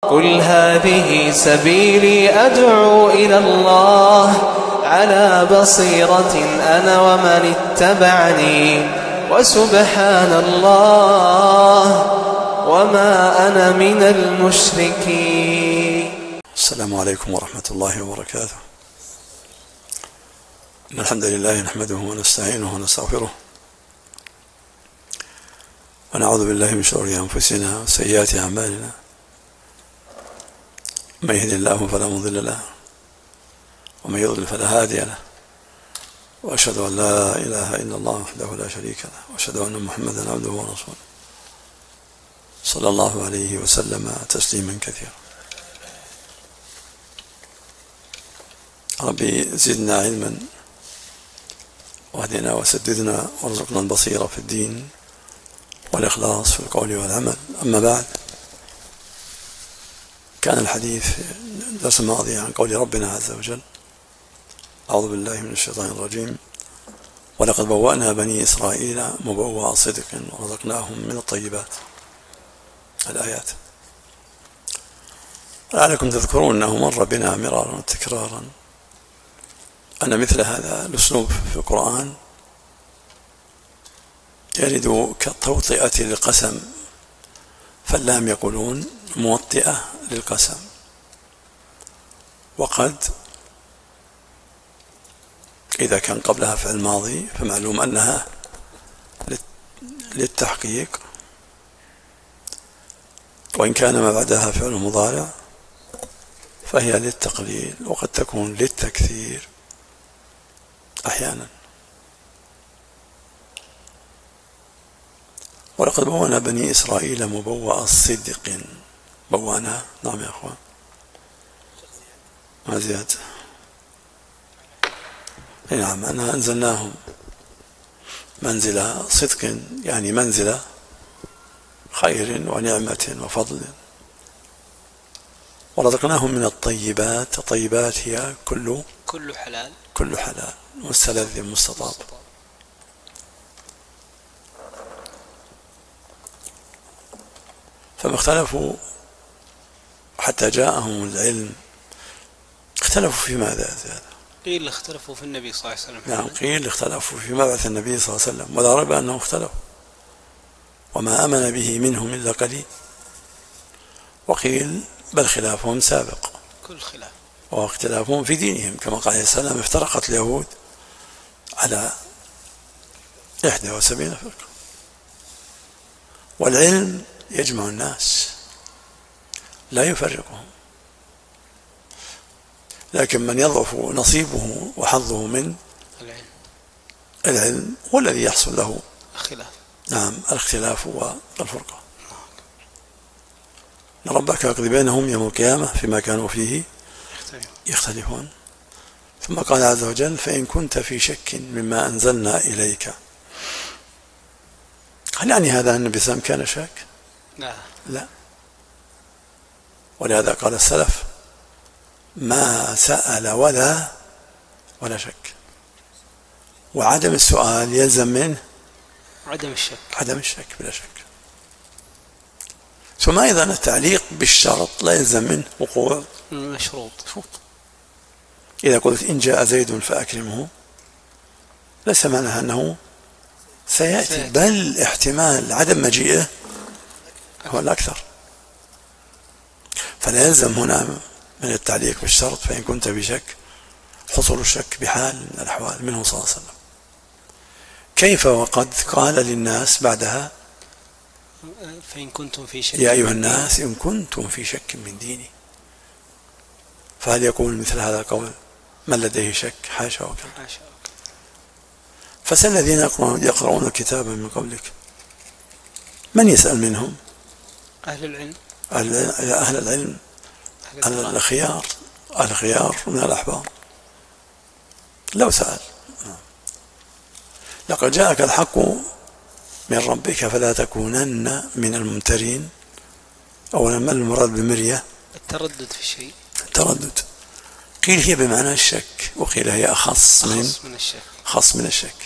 قل هذه سبيلي أدعو إلى الله على بصيرة أنا ومن اتبعني وسبحان الله وما أنا من المشركين. السلام عليكم ورحمة الله وبركاته. إن الحمد لله نحمده ونستعينه ونستغفره ونعوذ بالله من شرور أنفسنا وسيئات أعمالنا. من يهد الله فلا مضل له ومن يضلل فلا هادي له، وأشهد أن لا إله إلا الله وحده لا شريك له، وأشهد أن محمدا عبده ورسوله صلى الله عليه وسلم تسليما كثيرا. ربي زدنا علما واهدنا وسددنا وارزقنا البصيرة في الدين والإخلاص في القول والعمل. أما بعد، كان الحديث في الدرس الماضي عن قول ربنا عز وجل: أعوذ بالله من الشيطان الرجيم: ولقد بوأنا بني إسرائيل مبوأ صدق ورزقناهم من الطيبات. الآيات. لعلكم تذكرون أنه مر بنا مرارا وتكرارا أن مثل هذا الأسلوب في القرآن يرد كالتوطئة للقسم، فاللام يقولون موطئة للقسم، وقد إذا كان قبلها فعل ماضي فمعلوم أنها للتحقيق، وإن كان ما بعدها فعل مضارع فهي للتقليل، وقد تكون للتكثير أحيانا. ولقد بوأنا بني إسرائيل مبوأ صدق. بوأنا، نعم يا أخوان، ما زيادة. نعم، أنا أنزلناهم منزل صدق، يعني منزل خير ونعمة وفضل. ورزقناهم من الطيبات. الطيبات هي كل حلال، كل حلال مستلذ مستطاب. فما اختلفوا حتى جاءهم العلم. اختلفوا في ماذا زيادة؟ قيل اختلفوا في النبي صلى الله عليه وسلم. نعم، قيل اختلفوا في مبعث النبي صلى الله عليه وسلم، ولا ريب أنهم اختلفوا، وما آمن به منهم إلا قليل. وقيل بل خلافهم سابق، كل خلاف، واختلافهم في دينهم، كما قال عليه السلام: افترقت اليهود على 71 فرقة. والعلم يجمع الناس لا يفرقهم، لكن من يضعف نصيبه وحظه من العلم هو الذي يحصل له الخلاف. نعم، الاختلاف والفرقة. إن ربك يقضي بينهم يوم القيامة فيما كانوا فيه يختلفون. ثم قال عز وجل: فإن كنت في شك مما أنزلنا إليك. هل يعني هذا أن النبي صلى الله عليه وسلم كان شاك؟ لا. ولهذا قال السلف: ما سأل ولا شك. وعدم السؤال يلزم منه عدم الشك بلا شك. ثم أيضا التعليق بالشرط لا يلزم منه وقوع المشروط. إذا قلت إن جاء زيد فأكرمه، ليس معناها أنه سيأتي، بل احتمال عدم مجيئه هو الأكثر. فلا يلزم هنا من التعليق بالشرط فإن كنت بشك حصول الشك بحال من الأحوال منه صلى الله عليه وسلم. كيف وقد قال للناس بعدها: فإن كنتم في شك، يا أيها الناس إن كنتم في شك من ديني. فهل يقول مثل هذا القول من لديه شك؟ حاشا وكلا. فسأل الذين يقرؤون الكتاب من قبلك. من يسأل منهم؟ أهل العلم، أهل العلم، الخيار من الأحبار. لو سأل: لقد جاءك الحق من ربك فلا تكونن من الممترين. أولا، ما المراد بالمرية؟ التردد في الشيء. التردد قيل هي بمعنى الشك، وقيل هي أخص من الشك.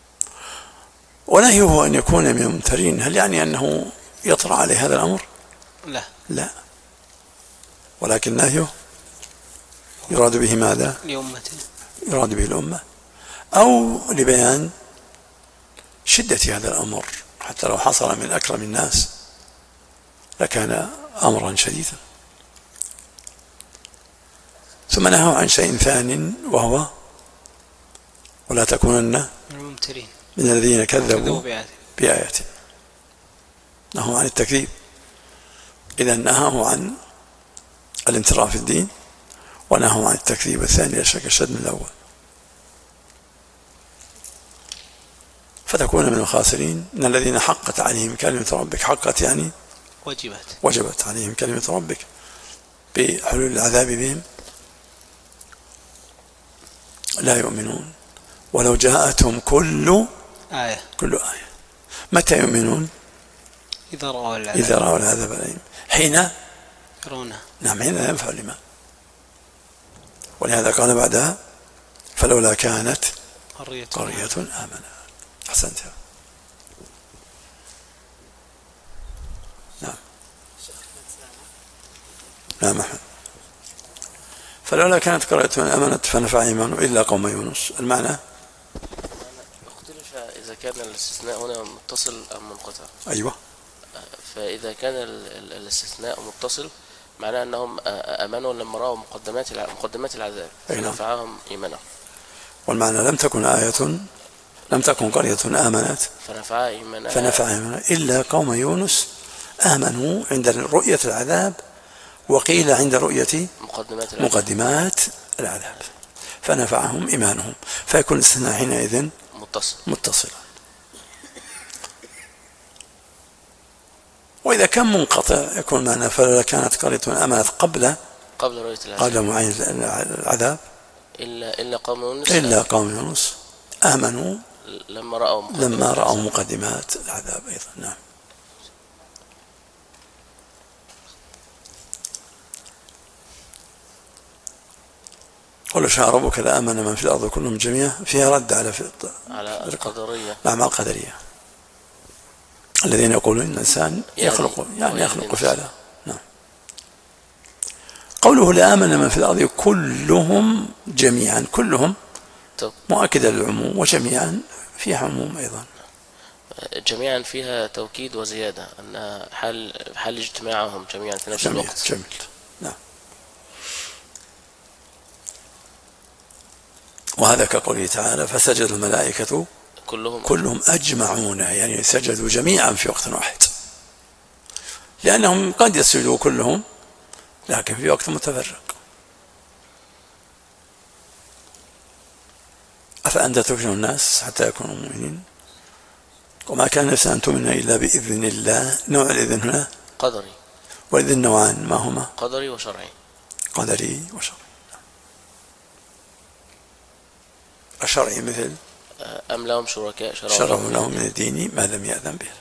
ونهيه أن يكون من الممترين، هل يعني أنه يطرأ عليه هذا الأمر؟ لا، ولكن نهيه يراد به ماذا؟ لأمته، يراد به الأمة، أو لبيان شدة هذا الأمر، حتى لو حصل من أكرم الناس لكان أمرا شديدا. ثم نهوا عن شيء ثان وهو ولا تكونن من الذين كذبوا بآياته. نهوا عن التكذيب، إذا نهوا عن الامتراء في الدين ونهوا عن التكذيب الثاني لا شك أشد من الأول، فتكون من الخاسرين، من الذين حقت عليهم كلمة ربك. حقت يعني وجبت عليهم كلمة ربك بحلول العذاب بهم، لا يؤمنون ولو جاءتهم كل آية. متى يؤمنون؟ إذا رأوا العذاب الأليم، حين يرونه. نعم، حين لا ينفع الإيمان. ولهذا قال بعدها فلولا كانت قرية آمنت. أحسنت. نعم أحمد. فلولا كانت قرية آمنت فنفع إيمانه إلا قوم يونس. المعنى اختلف إذا كان الاستثناء هنا متصل أم منقطع. أيوة. فإذا كان الاستثناء متصل معناه أنهم آمنوا لما رأوا مقدمات العذاب فنفعهم إيمانهم. والمعنى لم تكن قرية آمنت فنفع إيمانها إلا قوم يونس آمنوا عند رؤية العذاب، وقيل عند رؤية مقدمات العذاب فنفعهم إيمانهم، فيكون الاستثناء حينئذ متصلا. وإذا كان منقطع يكون معنى فلولا كانت قرية آمنت قبل معين العذاب إلا قوم يونس آمنوا لما رأوا مقدمات العذاب أيضا. نعم. قل شاء ربك لآمن من في الأرض كلهم جميعا، فيها رد على القدرية. نعم، القدرية الذين يقولون إن الإنسان يخلق فعلا. نعم. قوله لآمن من في الأرض كلهم جميعا، كلهم مؤكدة للعموم، وجميعا فيها عموم أيضا. جميعا فيها توكيد وزيادة، أن حال اجتماعهم جميعا في نفس الوقت. جميل. نعم. وهذا كقوله تعالى فسجد الملائكة كلهم أجمعون، يعني سجدوا جميعا في وقت واحد، لأنهم قد يسجدوا كلهم لكن في وقت متفرق. أفأنت تكره الناس حتى يكونوا مؤمنين وما كان نفس أن تؤمن إلا بإذن الله. نوع الإذن هنا قدري، والإذن نوعان، ما هما؟ قدري وشرعي. الشرعي مثل أم لهم شركاء شرعوا لهم من الدين ما لم يأذن به.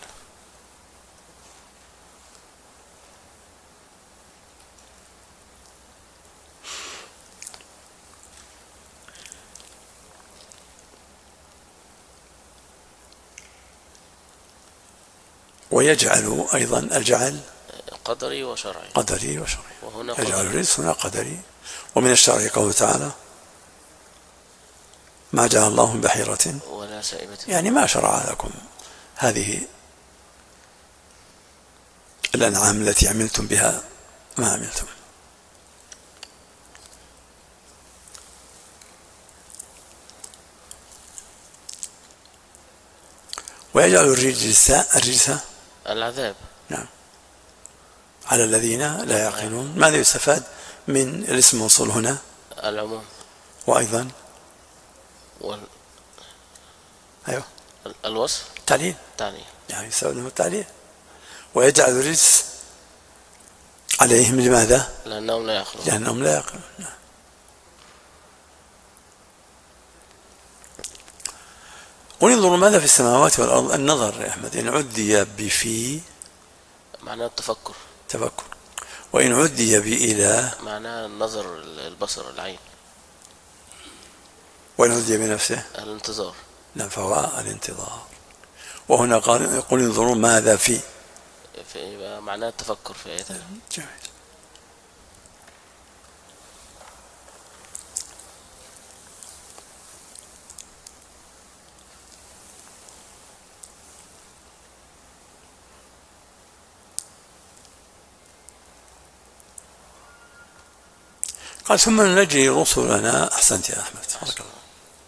ويجعل أيضا الجعل قدري وشرعي. يجعل الرزق هنا قدري. ومن الشرع قوله تعالى ما جعل الله من بحيرة ولا سائبة، يعني ما شرع لكم هذه الأنعام التي عملتم بها ما عملتم. ويجعل الرجس العذاب. نعم، على الذين لا يعقلون. ماذا يستفاد من الاسم الموصول هنا؟ العموم. وأيضا أيوه الوصف تعليل يعني يستخدم التعليل. ويجعل الرجس عليهم لماذا؟ لأنهم لا يعقلون. وننظر ماذا في السماوات والأرض. النظر يا أحمد إن عدي بفي معناه التفكر، وإن عدي بإله معناه النظر، البصر، العين. وإن عدي بنفسه الانتظار. نعم، فهو الانتظار. وهنا قال يقول انظروا ماذا في يبقى معناه التفكر في آيات الله. جميل. قال ثم ننجي رسلنا. أحسنت يا أحمد، بارك الله.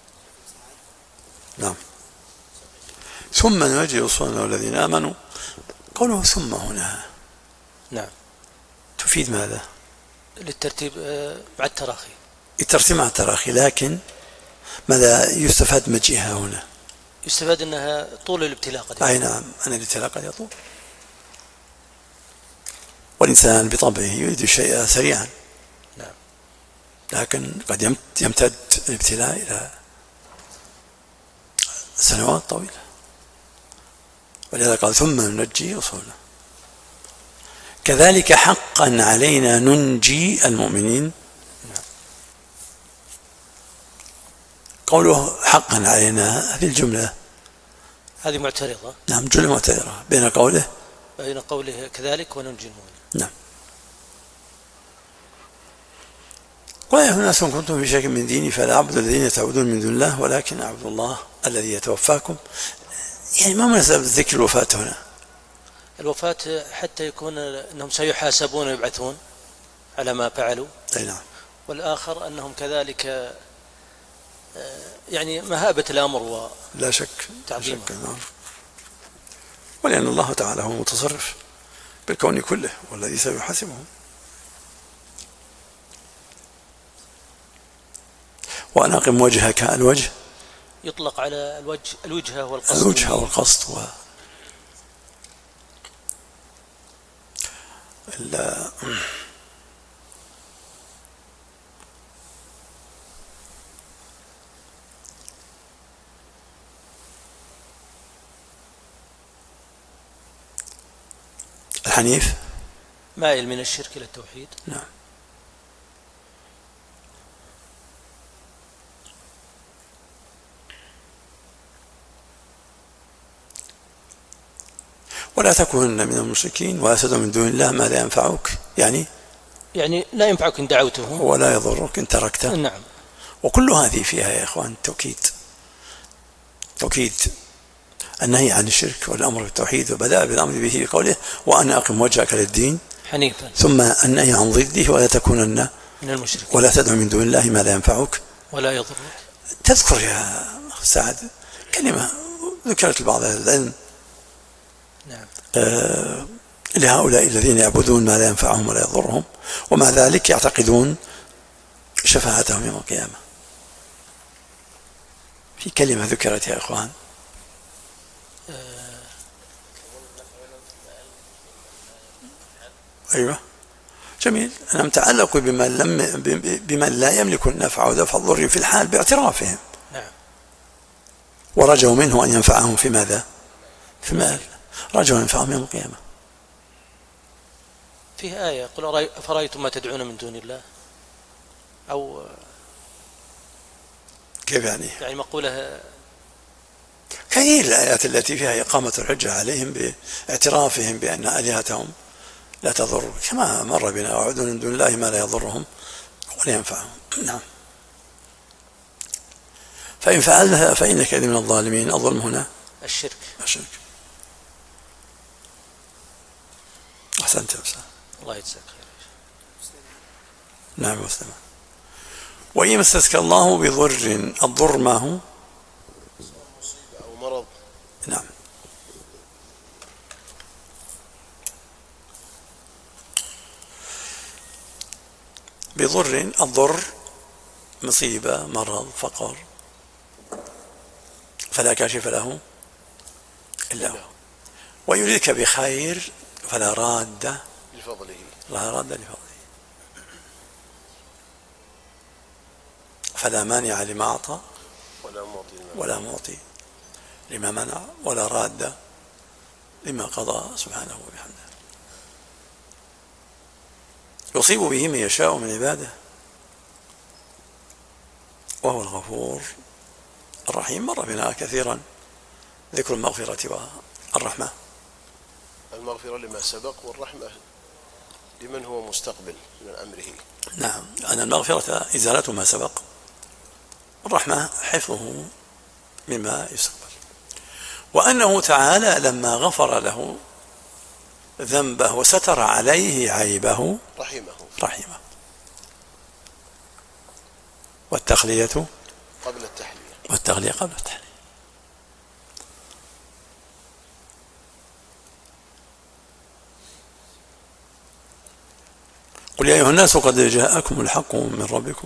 نعم. ثم ننجي رسلنا والذين آمنوا. قوله ثم هنا نعم تفيد ماذا؟ للترتيب مع التراخي. الترتيب مع التراخي، لكن ماذا يستفاد مجيئها هنا؟ يستفاد أنها طول الابتلاء قد يطول. أي نعم، أن الابتلاء قد يطول، والإنسان بطبعه يريد الشيء سريعا. نعم. لكن قد يمتد الابتلاء إلى سنوات طويلة، ولذا قال ثم ننجي رسولنا. كذلك حقا علينا ننجي المؤمنين. قوله حقا علينا في الجملة هذه معترضة. نعم، جملة معترضة بين قوله كذلك وننجي المؤمنين. نعم. ويا أيها الناس إن كنتم في شك من ديني فلا أعبد الذين تعبدون من دون الله ولكن أعبد الله الذي يتوفاكم. يعني ما مناسبة ذكر الوفاة هنا؟ الوفاة حتى يكون أنهم سيحاسبون ويبعثون على ما فعلوا. أي نعم. والآخر أنهم كذلك يعني مهابة الأمر لا شك وتعظيمه. نعم. ولأن الله تعالى هو المتصرف بالكون كله والذي سيحاسبهم. وأن أقم وجهك. الوجه يطلق على الوجهة والقصد. الوجهة والقصد الحنيف مائل من الشرك إلى التوحيد. نعم. ولا تكونن من المشركين ولا تدع من دون الله ما لا ينفعك، يعني لا ينفعك إن دعوته ولا يضرك إن تركته. نعم. وكل هذه فيها يا إخوان توكيد النهي عن الشرك والأمر بالتوحيد، وبدأ بالأمر به بقوله وأن أقم وجهك للدين حنيفا، ثم النهي عن ضده ولا تكونن من المشركين ولا تدع من دون الله ما لا ينفعك ولا يضرك. تذكر يا سعد كلمة ذكرت لبعض أهل العلم. نعم. لهؤلاء الذين يعبدون ما لا ينفعهم ولا يضرهم ومع ذلك يعتقدون شفاعتهم يوم القيامة. في كلمة ذكرت يا إخوان. أيوة جميل. أنهم تعلقوا بمن لا يملك النفع ودفع الضر في الحال باعترافهم. نعم. ورجوا منه أن ينفعهم في ماذا؟ في مال. رجوا أن ينفعهم يوم القيامة. فيه آية قل أفرأيتم ما تدعون من دون الله، أو كيف يعني مقولة كثير الآيات التي فيها إقامة الحجة عليهم باعترافهم بأن آلهتهم لا تضر، كما مر بنا وعدوا من دون الله ما لا يضرهم ولا ينفعهم. نعم. فإن فعلها فإنك من الظالمين. الظلم هنا الشرك. أحسنت يا أستاذ، الله يجزاك خير. نعم مسلم. وإن يمسسك الله بضر، الضر ما هو؟ أو مرض. نعم. بضر، الضر مصيبة، مرض، فقر، فلا كاشف له إلا هو. ويريدك بخير فلا راد لفضله. فلا مانع لما أعطى ولا معطي لما منع ولا راد لما قضى سبحانه وبحمده. يصيب به من يشاء من عباده وهو الغفور الرحيم. مر بنا كثيرا ذكر المغفرة والرحمة. المغفرة لما سبق والرحمة لمن هو مستقبل من أمره. نعم، أن المغفرة إزالة ما سبق، الرحمة حفظه مما يستقبل، وأنه تعالى لما غفر له ذنبه وستر عليه عيبه رحمه. والتخلية قبل التحلية. والتخلية قبل التحلية. قل يا أيها الناس قد جاءكم الحق من ربكم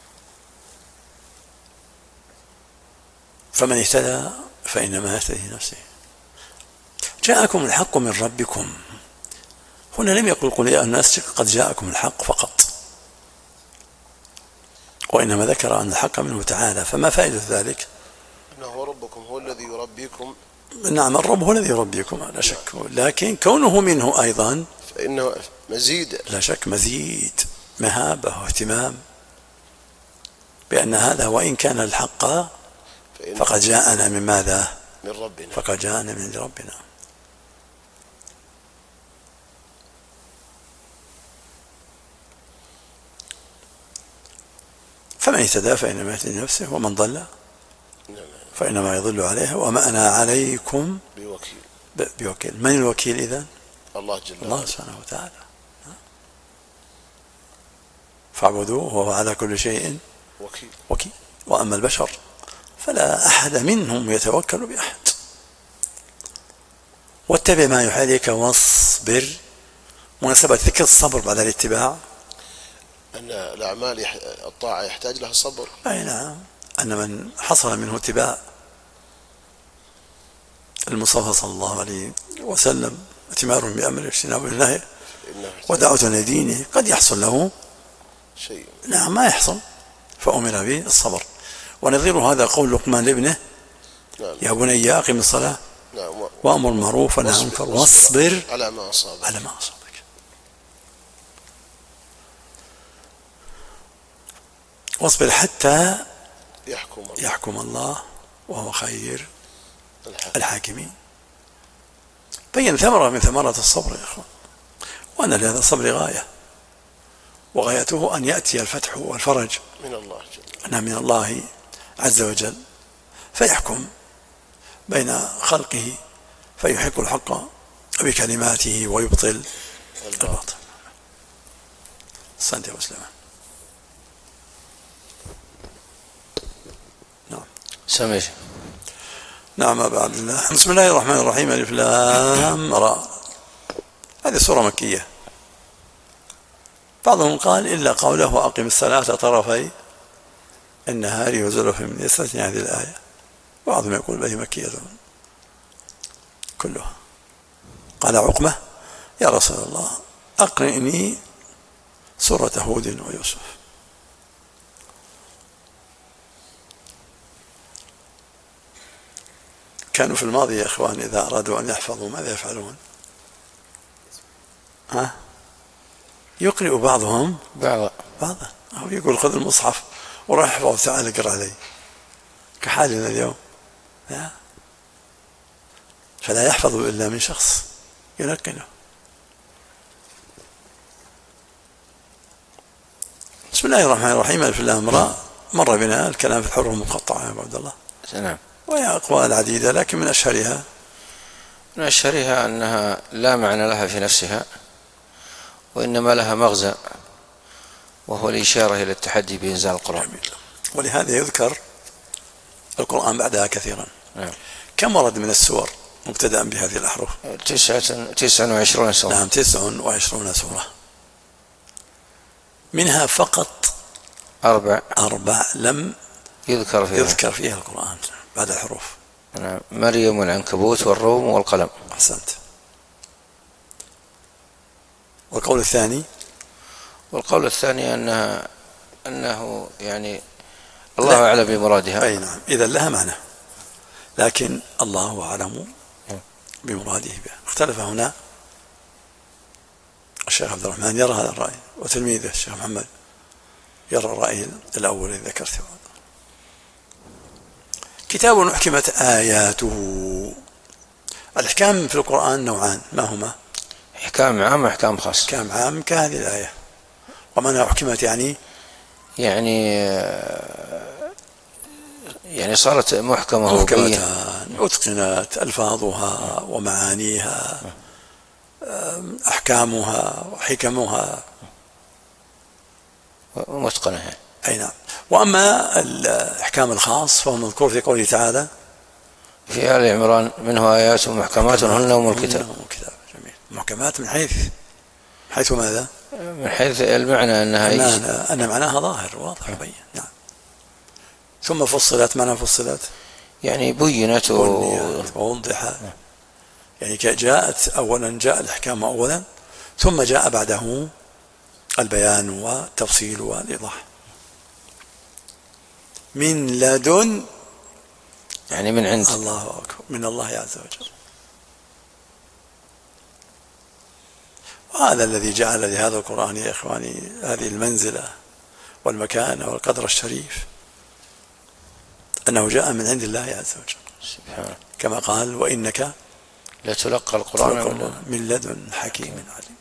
فمن اهتدى فإنما يهتدي نفسه. جاءكم الحق من ربكم، هنا لم يقل قل يا الناس قد جاءكم الحق فقط، وإنما ذكر أن الحق منه تعالى. فما فائدة ذلك؟ إنه ربكم هو الذي يربيكم. نعم، الرب هو الذي يربيكم لا شك، لكن كونه منه أيضا فإنه مزيد، لا شك مزيد مهابة واهتمام بأن هذا وإن كان الحق فقد جاءنا من ماذا؟ من ربنا. فقد جاءنا من ربنا. فمن اهتدى فإنما يهتدي نفسه ومن ضل فإنما يضل عليها وما أنا عليكم بوكيل. من الوكيل إذن؟ الله جل وعلا، الله سبحانه وتعالى. فاعبدوه وهو على كل شيء وكيل. وأما البشر فلا أحد منهم يتوكل بأحد. واتبع ما يوحى إليك واصبر. مناسبة ذكر الصبر بعد الاتباع أن الأعمال الطاعة يحتاج لها صبر. أي نعم، أن من حصل منه اتباع المصطفى صلى الله عليه وسلم اتمار بأمر اجتناب النهي ودعوة لدينه قد يحصل له شيء، نعم ما يحصل، فأمر به الصبر. ونظير هذا قول لقمان لابنه يا بني أقم الصلاة وأمر بالمعروف ونهى عن المنكر واصبر على ما أصابك. واصبر حتى يحكم الله وهو خير الحاكمين. بين ثمرة من ثمرات الصبر يا أخوان، وأن لهذا الصبر غاية، وغايته أن يأتي الفتح والفرج من الله عز وجل، فيحكم بين خلقه فيحق الحق بكلماته ويبطل الباطل. صلى وسلم. نعم سميش. نعم بعد الله. بسم الله الرحمن الرحيم. ألف لام را. هذه سورة مكية. بعضهم قال إلا قوله أقم الصلاة طرفي النهار وزلفا من يستثني هذه الآية. بعضهم يقول بل هي مكية كلها. قال عقبة يا رسول الله أقرئني سورة هود ويوسف. كانوا في الماضي يا إخوان إذا أرادوا أن يحفظوا ماذا يفعلون؟ يقرئ بعضهم بعضا، أو يقول خذ المصحف وراح احفظ تعال اقرأ علي كحالنا اليوم. لا، فلا يحفظ إلا من شخص يلقنه. بسم الله الرحمن الرحيم. ألف لام را. مر بنا الكلام في الحروف المقطعة يا عبد الله. نعم. وهي أقوال عديدة، لكن من أشهرها أنها لا معنى لها في نفسها، وإنما لها مغزى، وهو الإشارة إلى التحدي بإنزال القرآن. ولهذا يذكر القرآن بعدها كثيرا. نعم. كم ورد من السور مبتدأ بهذه الأحرف؟ 29 سورة. نعم 29 سورة، منها فقط 4 لم يذكر فيها القرآن بعد الحروف. نعم. مريم والعنكبوت والروم والقلم. أحسنت. والقول الثاني أنه يعني الله أعلم بمرادها. أي نعم، إذا لها معنى، لكن الله أعلم بمراده بها. اختلف هنا الشيخ عبد الرحمن يرى هذا الرأي، وتلميذه الشيخ محمد يرى الرأي الأول الذي ذكرته. كتاب أحكمت آياته الأحكام في القرآن نوعان، ما هما؟ أحكام عامة وأحكام خاصة. أحكام عام كهذه الآية، ومنها أحكمت يعني صارت محكمة أتقنت ألفاظها ومعانيها، أحكامها وحكمها متقنة. أي نعم. وأما الأحكام الخاص فهو مذكور في قوله تعالى في آل عمران منه آيات محكمات هن أم الكتاب. جميل. محكمات من حيث ماذا؟ من حيث المعنى أن معناها ظاهر واضح وبين. نعم. ثم فصلت، معنى فصلت يعني بينت ووضحت. يعني جاءت أولا، جاء الأحكام أولا، ثم جاء بعده البيان والتفصيل والإيضاح. من لدن يعني من عند الله أكبر، من الله عز وجل. وهذا الذي جعل لهذا القرآن يا إخواني هذه المنزلة والمكانة والقدر الشريف، أنه جاء من عند الله عز وجل سبحانه، كما قال وإنك لتلقى القرآن من لدن حكيم عليم.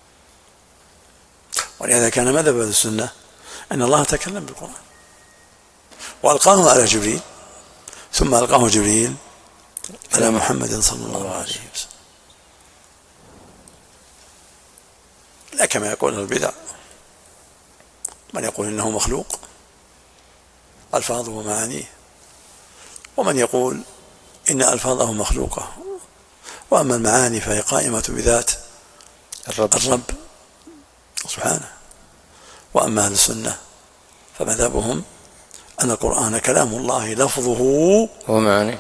ولهذا كان مذهب السنة أن الله تكلم بالقرآن وألقاه على جبريل، ثم ألقاه جبريل على محمد صلى الله عليه وسلم. لا كما يقول البدع من يقول إنه مخلوق ألفاظه ومعانيه، ومن يقول إن ألفاظه مخلوقة وأما المعاني فهي قائمة بذات الرب سبحانه. وأما أهل السنة فمذهبهم أن القرآن كلام الله لفظه ومعنى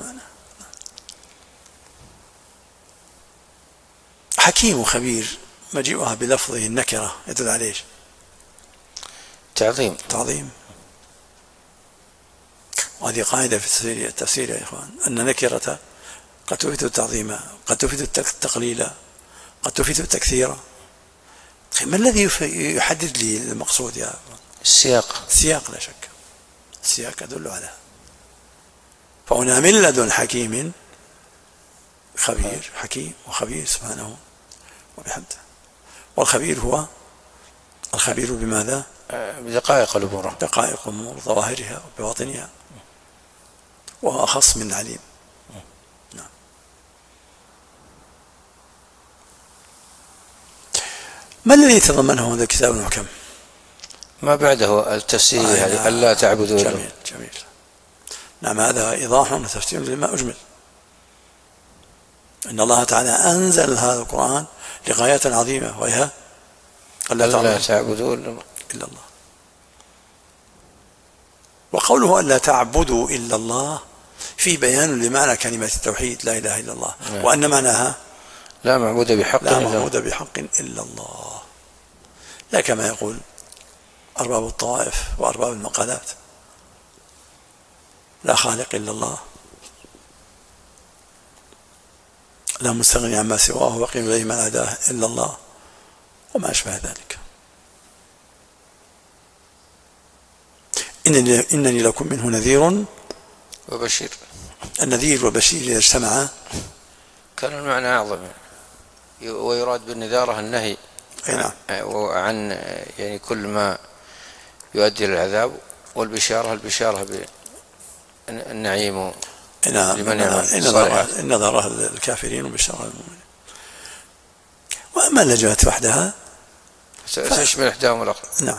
حكيم وخبير. مجيئها بلفظه النكرة يدل عليه تعظيم. وهذه قاعدة في التفسير يا إخوان، أن نكرة قد تفيد التعظيم، قد تفيد التقليل، قد تفيد التكثير. ما الذي يحدد لي المقصود يا السياق لا شك، السياق يدل على. فهنا من لدن حكيم خبير، حكيم وخبير سبحانه وبحمده. والخبير هو الخبير بماذا؟ بدقائق الأمور، دقائق الأمور ظواهرها وبواطنها، وهو أخص من عليم. نعم. ما الذي يتضمنه هذا الكتاب المحكم؟ ما بعده التفسير هذه ألا تعبدوا. جميل. نعم، هذا إيضاح وتفسير لما أجمل. إن الله تعالى أنزل هذا القرآن لغاية عظيمة، وهي ألا تعبدوا إلا الله. وقوله ألا تعبدوا إلا الله في بيان لمعنى كلمة التوحيد لا إله إلا الله، وأن معناها لا معبود بحق إلا الله، لا كما يقول أرباب الطوائف وأرباب المقالات لا خالق إلا الله، لا مستغني عما سواه وقيم إليه من عداه إلا الله، وما أشبه ذلك. إنني لكم منه نذير وبشير. النذير والبشير إذا اجتمعا كان المعنى أعظم، ويراد بالنذارة النهي عن يعني كل ما يؤدي للعذاب، والبشارة بالنعيم لمن يعمل النظرة للكافرين وبشارة للمؤمنين. وأما اللي جاءت وحدها تشمل إحداهم الأخرى. نعم.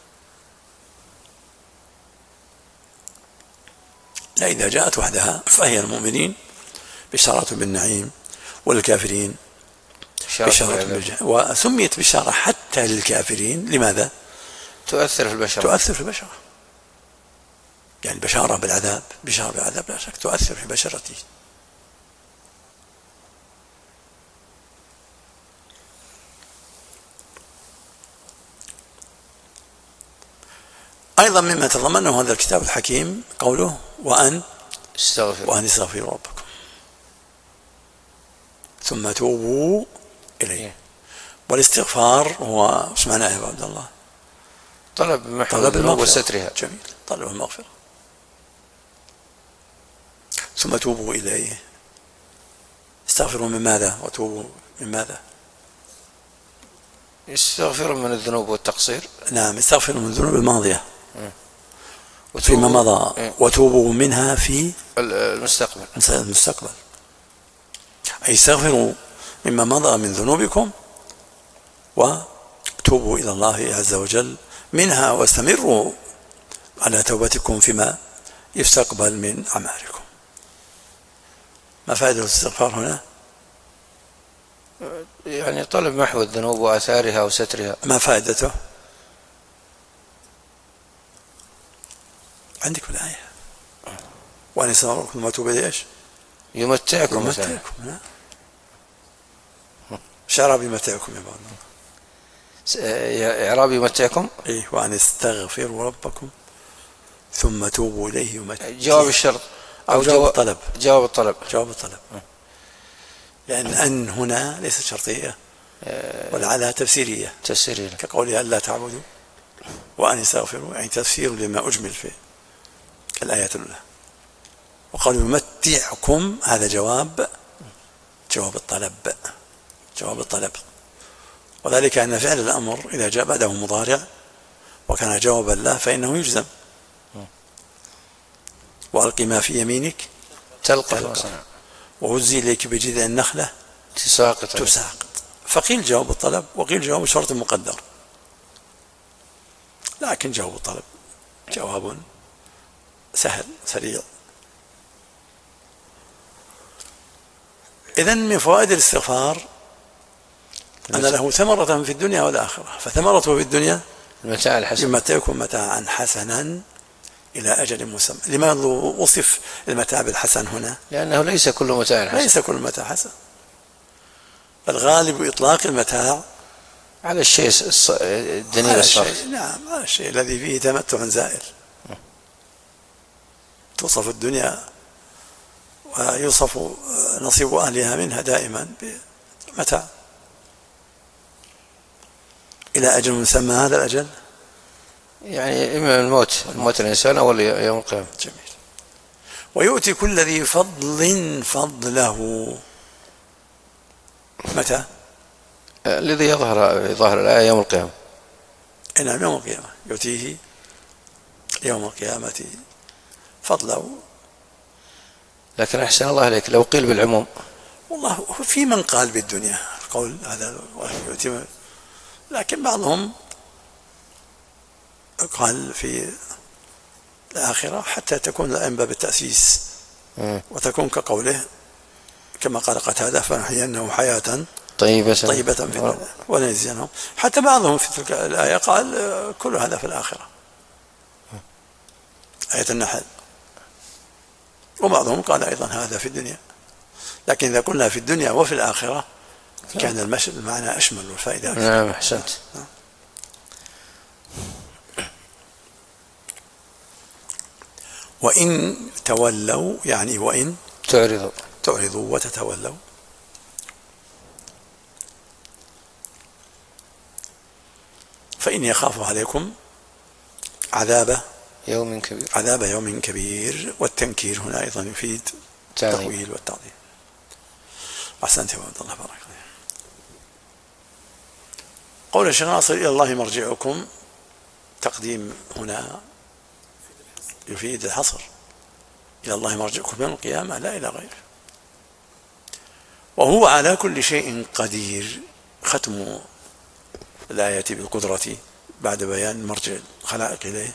لا، إذا جاءت وحدها فهي المؤمنين بشارة بالنعيم، والكافرين بشارة بالجنة. وسميت بشارة حتى للكافرين لماذا؟ تؤثر في البشرة. يعني بشارة بالعذاب، بشارة بالعذاب لا شك تؤثر في بشرته. أيضا مما تضمنه هذا الكتاب الحكيم قوله وأن استغفروا ربكم ثم توبوا إليه. والاستغفار هو ايش معناه يا عبد الله؟ طلب المغفرة وسترها. جميل، طلب المغفرة. ثم توبوا إليه استغفروا من ماذا وتوبوا من ماذا؟ يستغفرون من الذنوب والتقصير. نعم، استغفروا من الذنوب الماضية فيما مضى وتوبوا منها في المستقبل. أي استغفروا مما مضى من ذنوبكم وتوبوا إلى الله عز وجل منها، واستمروا على توبتكم فيما يستقبل من أعمالكم. ما فائدة الاستغفار هنا؟ يعني طلب محو الذنوب وآثارها وسترها. ما فائدته؟ عندك في الآية وأن يسألكم ما توبوا إيش؟ يمتعكم. نعم. شراب يمتعكم يا بعض. إعراب يمتعكم. إيه، وأن استغفروا ربكم ثم توبوا إليه يمتعكم. جواب الشرط أو جواب الطلب. جواب الطلب. لأن أن هنا ليست شرطية ولعلها تفسيرية كقولها ألا تعبدوا وأن يستغفروا، يعني تفسير لما أجمل في الآيات الأولى. وقالوا يمتعكم هذا جواب الطلب، وذلك أن فعل الأمر إذا جاء بعده مضارع وكان جوابا له فإنه يجزم. وألقي ما في يمينك تلقف وهزي إليك بجذع النخلة تساقط. فقيل جواب الطلب وقيل جواب شرط مقدر، لكن جواب الطلب جواب سهل سريع. إذن من فوائد الاستغفار أن له ثمرة في الدنيا والآخرة. فثمرته في الدنيا المتاع الحسن، يمتعكم متاعا حسنا إلى أجل مسمى. لماذا وصف المتاع بالحسن هنا؟ لأنه ليس كل متاع حسن. ليس كل متاع حسن، بل غالب إطلاق المتاع على الشيء الدنيء الصرف. نعم، على الشيء الذي فيه تمتع زائل. توصف الدنيا ويوصف نصيب أهلها منها دائما بمتاع إلى أجل مسمى. هذا الأجل يعني إما الموت الإنسان أو يوم القيامة. جميل. ويؤتي كل ذي فضل فضله متى؟ الذي يظهر الآية يوم القيامة. نعم، يوم القيامة يؤتيه يوم القيامة فضله. لكن أحسن الله عليك لو قيل بالعموم. والله في من قال بالدنيا القول هذا يؤتي، لكن بعضهم قال في الآخرة حتى تكون من باب التأسيس وتكون كقوله كما قال قتادة فنحيينه حياة طيبة في الدنيا ونجزينهم. حتى بعضهم في تلك الآية قال كل هذا في الآخرة، آية النحل. وبعضهم قال أيضا هذا في الدنيا. لكن إذا قلنا في الدنيا وفي الآخرة كان المعنى أشمل والفائدة أكثر. نعم، أحسنت. وإن تولوا يعني وإن تعرضوا وتتولوا فإن يخاف عليكم عذاب يوم كبير. والتنكير هنا أيضا يفيد التطويل والتعظيم. أحسنت يا عبد الله، بارك الله. قول الشيخ ناصر إلى الله مرجعكم، تقديم هنا يفيد الحصر، إلى الله مرجعكم يوم القيامة لا إلى غيره. وهو على كل شيء قدير. ختم الآية بالقدرة بعد بيان مرجع الخلائق إليه.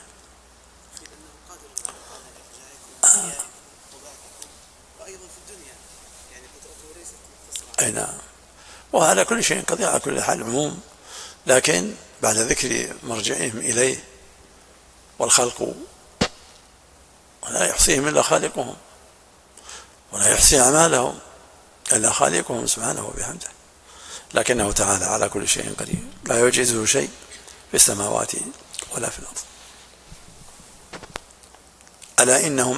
أي نعم، وعلى كل شيء قدير على كل حال عموم، لكن بعد ذكر مرجعهم إليه والخلق ولا يحصيهم إلا خالقهم ولا يحصي أعمالهم إلا خالقهم سبحانه وبحمده، لكنه تعالى على كل شيء قدير لا يعجزه شيء في السماوات ولا في الأرض. ألا إنهم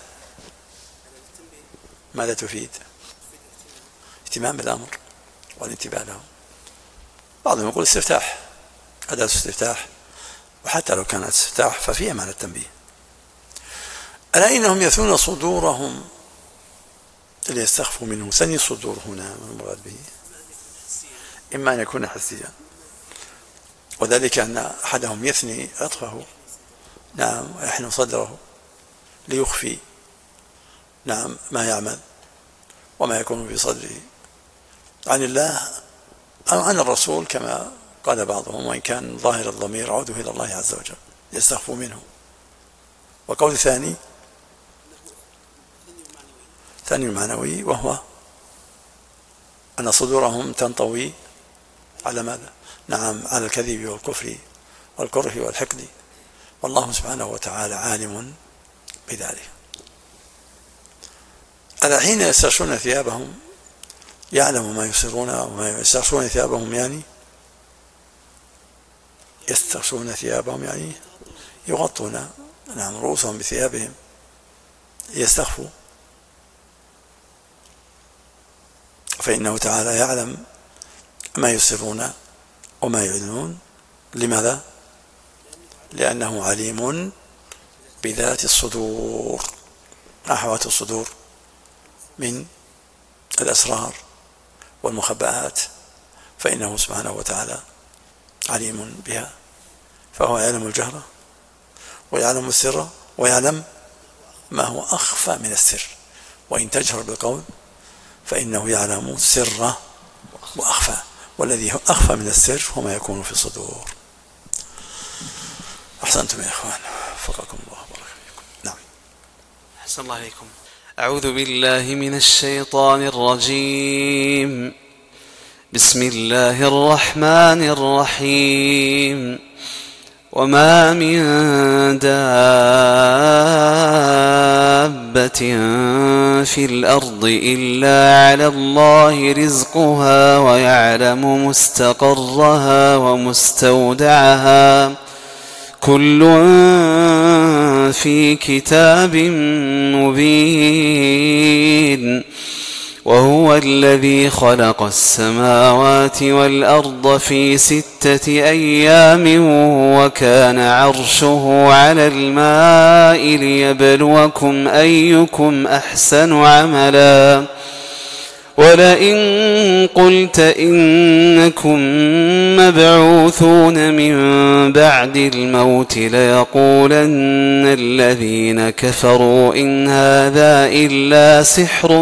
ماذا تفيد؟ اهتمام بالأمر والانتباه له. بعضهم يقول استفتاح، أداة استفتاح، وحتى لو كانت استفتاح ففيها معنى التنبيه. ألا إنهم يثنون صدورهم ليستخفوا منه. ثني الصدور هنا المراد به إما أن يكون حسيا، وذلك أن أحدهم يثني عطفه ويحن صدره ليخفي ما يعمل وما يكون في صدره عن الله أو عن الرسول، كما قال بعضهم، وإن كان ظاهر الضمير عوده إلى الله عز وجل يستخفوا منه. وقول ثاني المعنوي، وهو أن صدورهم تنطوي على ماذا؟ على الكذب والكفر والكره والحقد، والله سبحانه وتعالى عالم بذلك. ألا حين يستغشون ثيابهم يعلم ما يسرون وما يستغشون ثيابهم، يعني يستغشون ثيابهم يعني يغطون رؤوسهم بثيابهم يستخفوا، فإنه تعالى يعلم ما يسرون وما يعلنون. لماذا؟ لأنه عليم بذات الصدور، أحوات الصدور من الأسرار والمخبآت، فإنه سبحانه وتعالى عليم بها، فهو يعلم الجهر ويعلم السر ويعلم ما هو أخفى من السر، وإن تجهر بالقول فإنه يعلم السر وأخفى، والذي أخفى من السر هو ما يكون في الصدور. أحسنتم يا إخوان، وفقكم الله وبارك فيكم. نعم. أحسن الله عليكم. أعوذ بالله من الشيطان الرجيم. بسم الله الرحمن الرحيم. وما من دابة في الأرض إلا على الله رزقها ويعلم مستقرها ومستودعها، كل في كتاب مبين. وهو الذي خلق السماوات والأرض في 6 أيام وكان عرشه على الماء ليبلوكم أيكم أحسن عملا. ولئن قلت إنكم مبعوثون من بعد الموت ليقولن الذين كفروا إن هذا إلا سحر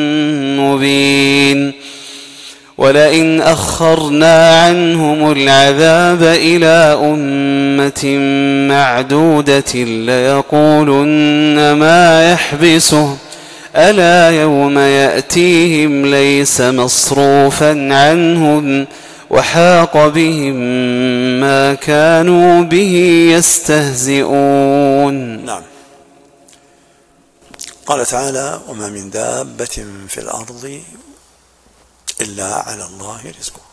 مبين. ولئن أخرنا عنهم العذاب إلى أمة معدودة ليقولن ما يحبسه ألا يوم يأتيهم ليس مصروفا عنهم وحاق بهم ما كانوا به يستهزئون. نعم. قال تعالى: وما من دابة في الأرض إلا على الله رزقها.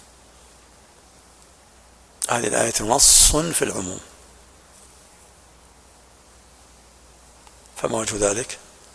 هذه الآية نص في العموم، فما وجه ذلك؟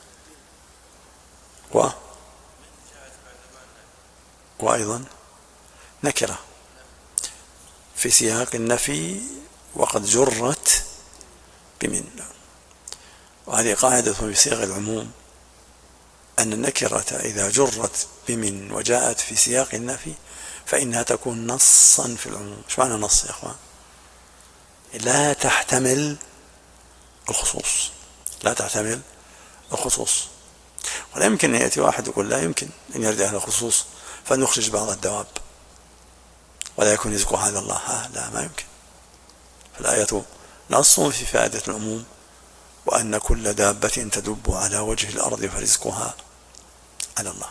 وأيضا نكرة في سياق النفي وقد جرت بمن، وهذه قاعدة في صيغ العموم أن النكرة إذا جرت بمن وجاءت في سياق النفي فإنها تكون نصا في العموم. ايش معنى نص يا اخوان؟ لا تحتمل الخصوص، لا تحتمل الخصوص. ولا يمكن أن يأتي واحد يقول لا يمكن أن يرد أهل الخصوص فنخرج بعض الدواب ولا يكون رزقها على الله. لا، ما يمكن. فالآية نص في فائدة العموم، وأن كل دابة تدب على وجه الأرض فرزقها على الله.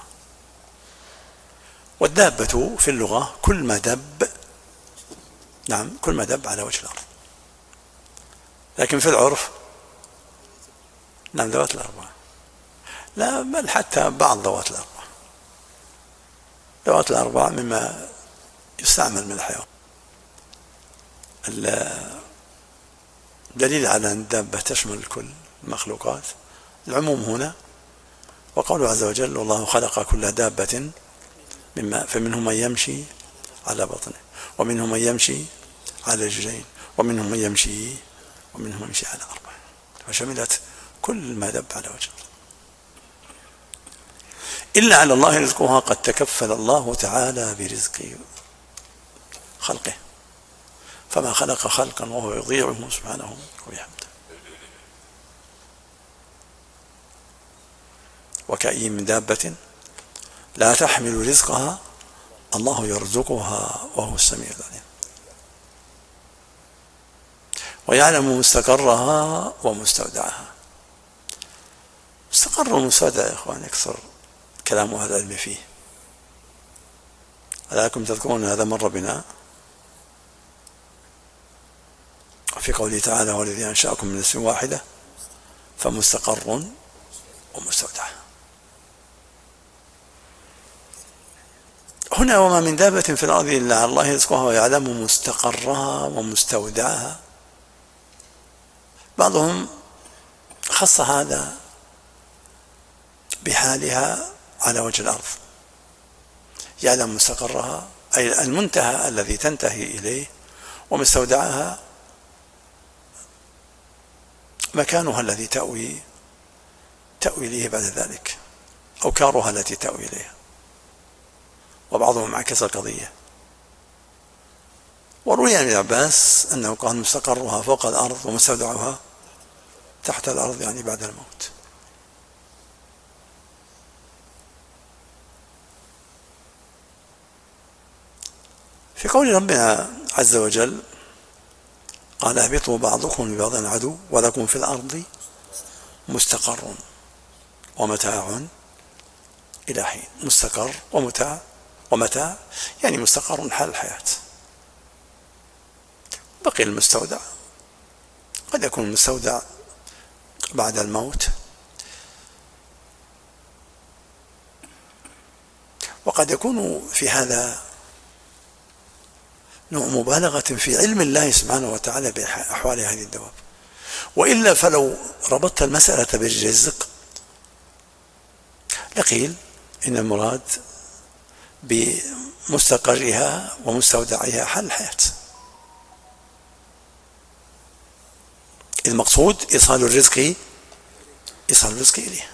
والدابة في اللغة كل ما دب، نعم، كل ما دب على وجه الأرض. لكن في العرف نعم ذوات الأربعة، لا بل حتى بعض ذوات الأربعة. ذوات الأربعة مما يستعمل من الحيوان. الدليل على أن الدابة تشمل كل المخلوقات العموم هنا، وقوله عز وجل: والله خلق كل دابة مما فمنهم من يمشي على بطنه ومنهم من يمشي على رجلين ومنهم من يمشي على 4، فشملت كل ما دب على وجه الأرض. إلا على الله رزقها قد تكفل الله تعالى برزق خلقه، فما خلق خلقا وهو يضيعه سبحانه وبحمده. وكأي من دابة لا تحمل رزقها الله يرزقها وهو السميع العليم، ويعلم مستقرها ومستودعها. مستقر ومستودع يا إخوان يكثر كلام أهل العلم فيه. ألاكم تذكرون هذا مر بنا في قوله تعالى: هو الذي أنشأكم من نفس واحدة فمستقر ومستودع. هنا وما من دابة في الأرض إلا على الله رزقها ويعلم مستقرها ومستودعها. بعضهم خص هذا بحالها على وجه الأرض، يعلم مستقرها أي المنتهى الذي تنتهي إليه، ومستودعها مكانها الذي تأوي إليه بعد ذلك، أو كارها التي تأوي إليها. وبعضهم عكس القضية، وروي عن ابن عباس أنه قال مستقرها فوق الأرض ومستودعها تحت الأرض، يعني بعد الموت. في قول ربنا عز وجل: قال اهبطوا بعضكم لبعض عدو ولكم في الأرض مستقر ومتاع إلى حين. مستقر ومتاع يعني مستقر حال الحياة. بقي المستودع، قد يكون المستودع بعد الموت، وقد يكون في هذا نوع مبالغة في علم الله سبحانه وتعالى بأحوال هذه الدواب. وإلا فلو ربطت المسألة بالرزق لقيل إن المراد بمستقرها ومستودعها حال الحياة. المقصود إيصال الرزق إليه.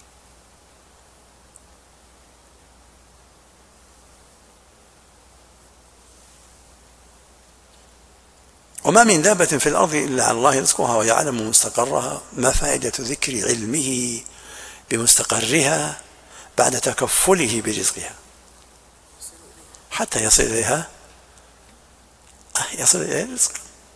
وما من دابة في الأرض إلا على الله رزقها ويعلم مستقرها. ما فائدة ذكر علمه بمستقرها بعد تكفله برزقها حتى يصل إليها الرزق؟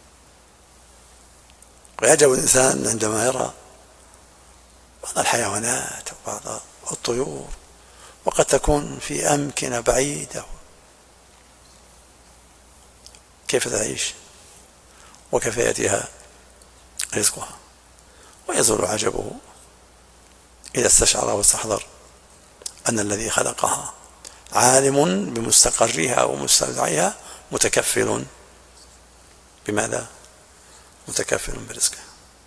ويعجب الإنسان عندما يرى بعض الحيوانات وبعض الطيور وقد تكون في أمكنة بعيدة كيف تعيش وكيف يأتيها رزقها، ويزول عجبه إذا استشعر واستحضر أن الذي خلقها عالم بمستقرها ومستودعها متكفل بماذا؟ متكفل برزقها.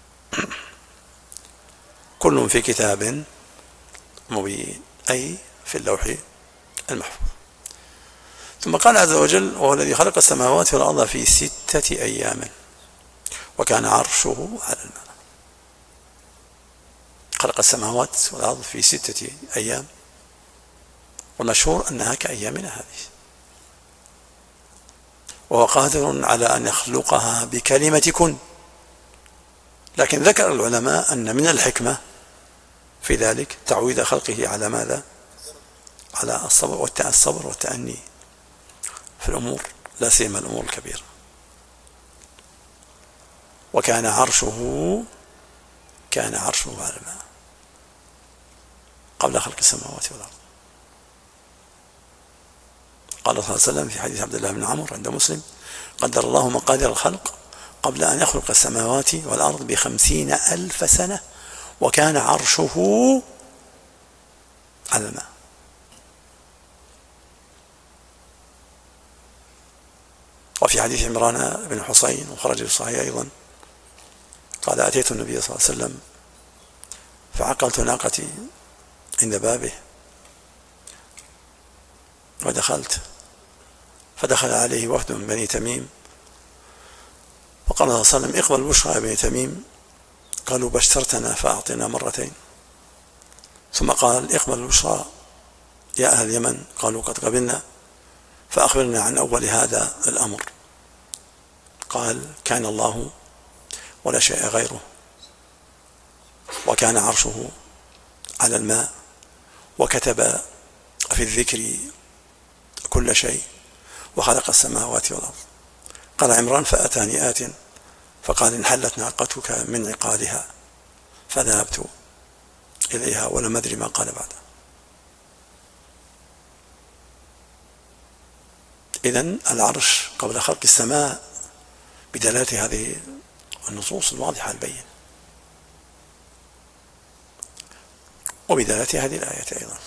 كل في كتاب مبين أي في اللوح المحفوظ. ثم قال عز وجل: وهو الذي خلق السماوات والأرض في 6 أيام وكان عرشه على الماء. خلق السماوات والأرض في 6 أيام، والمشهور أنها كأيامنا هذه، وهو قادر على أن يخلقها بكلمة كن. لكن ذكر العلماء أن من الحكمة في ذلك تعويد خلقه على ماذا؟ على الصبر والتأني في الأمور، لا سيما الأمور الكبيرة. وكان عرشه على الماء قبل خلق السماوات والأرض. قال صلى الله عليه وسلم في حديث عبد الله بن عمرو عند مسلم: قدر الله مقادير الخلق قبل أن يخلق السماوات والأرض 50,000 سنة وكان عرشه على الماء. وفي حديث عمران بن حسين وخرج في الصحيح أيضا قال: أتيت النبي صلى الله عليه وسلم فعقلت ناقتي عند بابه ودخلت، فدخل عليه وفد من بني تميم فقال صلى الله عليه وسلم: اقبل البشرى يا بني تميم. قالوا: بشرتنا فأعطنا مرتين. ثم قال: اقبل البشرى يا أهل اليمن؟ قالوا قد قبلنا، فأخبرنا عن أول هذا الأمر. قال كان الله ولا شيء غيره، وكان عرشه على الماء، وكتب في الذكر كل شيء، وخلق السماوات والأرض. قال عمران فأتاني آت فقال انحلت ناقتك من عقالها، فذهبت إليها ولم أدري ما قال بعد. إذن العرش قبل خلق السماء بدلالة هذه النصوص الواضحة البين، وبدلالة هذه الآية أيضا.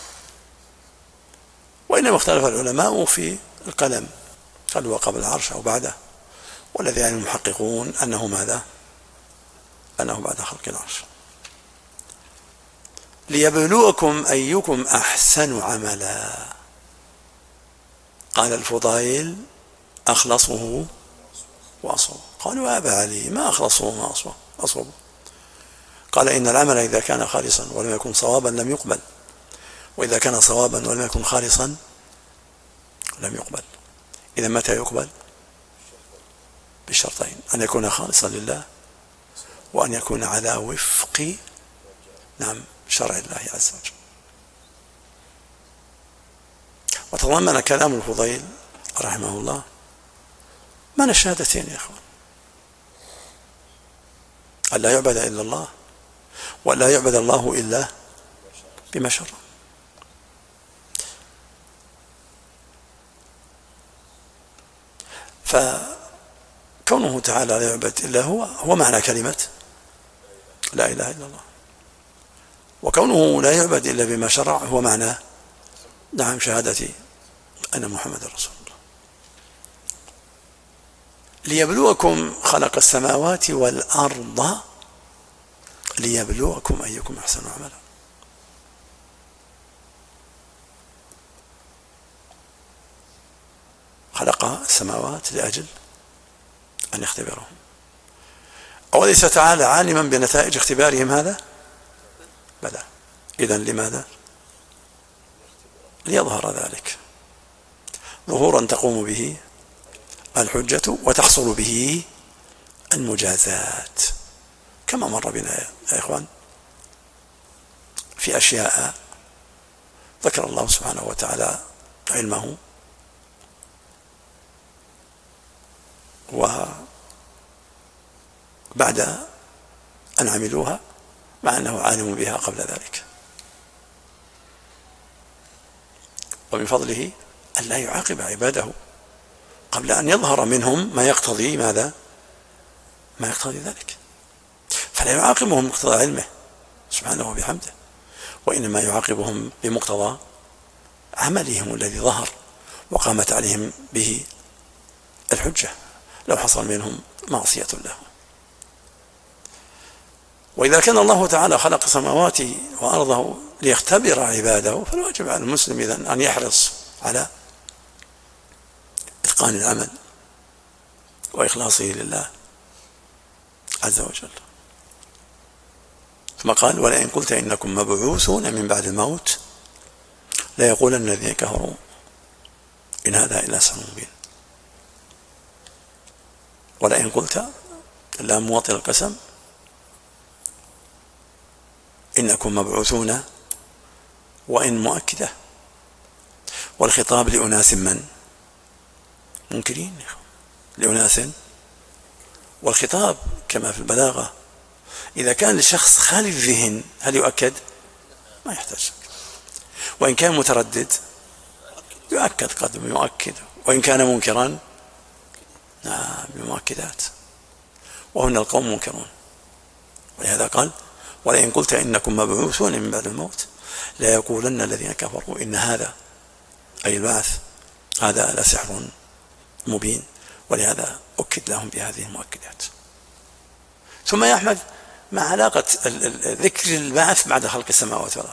وإنما اختلف العلماء في القلم، هل هو قبل العرش أو بعده، والذي يعني المحققون أنه ماذا؟ أنه بعد خلق العرش. ليبلوكم أيكم أحسن عملا. قال الفضيل أخلصه وأصوب. قالوا يا أبا علي ما أخلصه وما أصوب؟ قال إن العمل إذا كان خالصا ولم يكن صوابا لم يقبل، وإذا كان صوابا ولم يكن خالصا لم يقبل. إذا متى يقبل؟ بالشرطين: أن يكون خالصا لله، وأن يكون على وفق شرع الله عز وجل. وتضمن كلام الفضيل رحمه الله معنى الشهادتين يا إخوان: أن لا يعبد إلا الله، ولا يعبد الله إلا بما شرع. فكونه تعالى لا يعبد إلا هو معنى كلمة لا إله إلا الله، وكونه لا يعبد إلا بما شرع هو معنى شهادة أن محمد رسول الله. ليبلوكم خلق السماوات والأرض ليبلوكم أيكم أحسن عملا. خلق السماوات لأجل أن يختبرهم. أوليس تعالى عالما بنتائج اختبارهم هذا؟ بلى. إذن لماذا؟ ليظهر ذلك ظهورا تقوم به الحجة وتحصل به المجازات، كما مر بنا يا إخوان في أشياء ذكر الله سبحانه وتعالى علمه وبعد أن عملوها مع أنه عالم بها قبل ذلك. ومن فضله أن لا يعاقب عباده قبل أن يظهر منهم ما يقتضي ماذا؟ ما يقتضي ذلك. فلا يعاقبهم بمقتضى علمه سبحانه وبحمده، وإنما يعاقبهم بمقتضى عملهم الذي ظهر وقامت عليهم به الحجة لو حصل منهم معصية له. وإذا كان الله تعالى خلق سماواته وأرضه ليختبر عباده، فالواجب على المسلم إذن أن يحرص على إتقان العمل وإخلاصه لله عز وجل. ثم قال: ولئن قلت إنكم مبعوثون من بعد الموت ليقولن الذين كفروا إن هذا إلا سحر مبين. ولئن قلت اللام موطن القسم، إنكم مبعوثون وإن مؤكدة، والخطاب لأناس من منكرين، لأناس. والخطاب كما في البلاغة إذا كان لشخص خالي الذهن هل يؤكد؟ ما يحتاج. وإن كان متردد يؤكد قدم يؤكد، وإن كان منكرا بمؤكدات، وهن القوم منكرون. ولهذا قال: ولئن قلت إنكم مبعوثون من بعد الموت لا يقولن الذين كفروا إن هذا أي البعث هذا لسحر مبين. ولهذا أكد لهم بهذه المؤكدات. ثم يا أحمد، ما علاقة ذكر البعث بعد خلق السماوات والأرض؟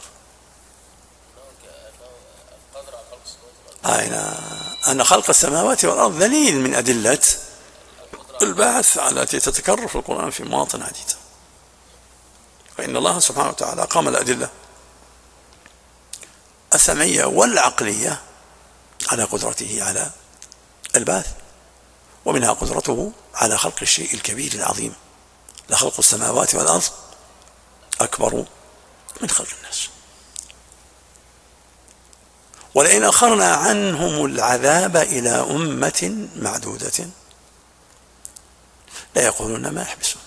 أن خلق السماوات والأرض دليل من أدلة البعث التي تتكرر في القرآن في مواطن عديدة. فإن الله سبحانه وتعالى قام الأدلة السمعية والعقلية على قدرته على البعث، ومنها قدرته على خلق الشيء الكبير العظيم. لخلق السماوات والأرض أكبر من خلق الناس. ولئن أخرنا عنهم العذاب إلى أمة معدودة ليقولون ما يحبسون.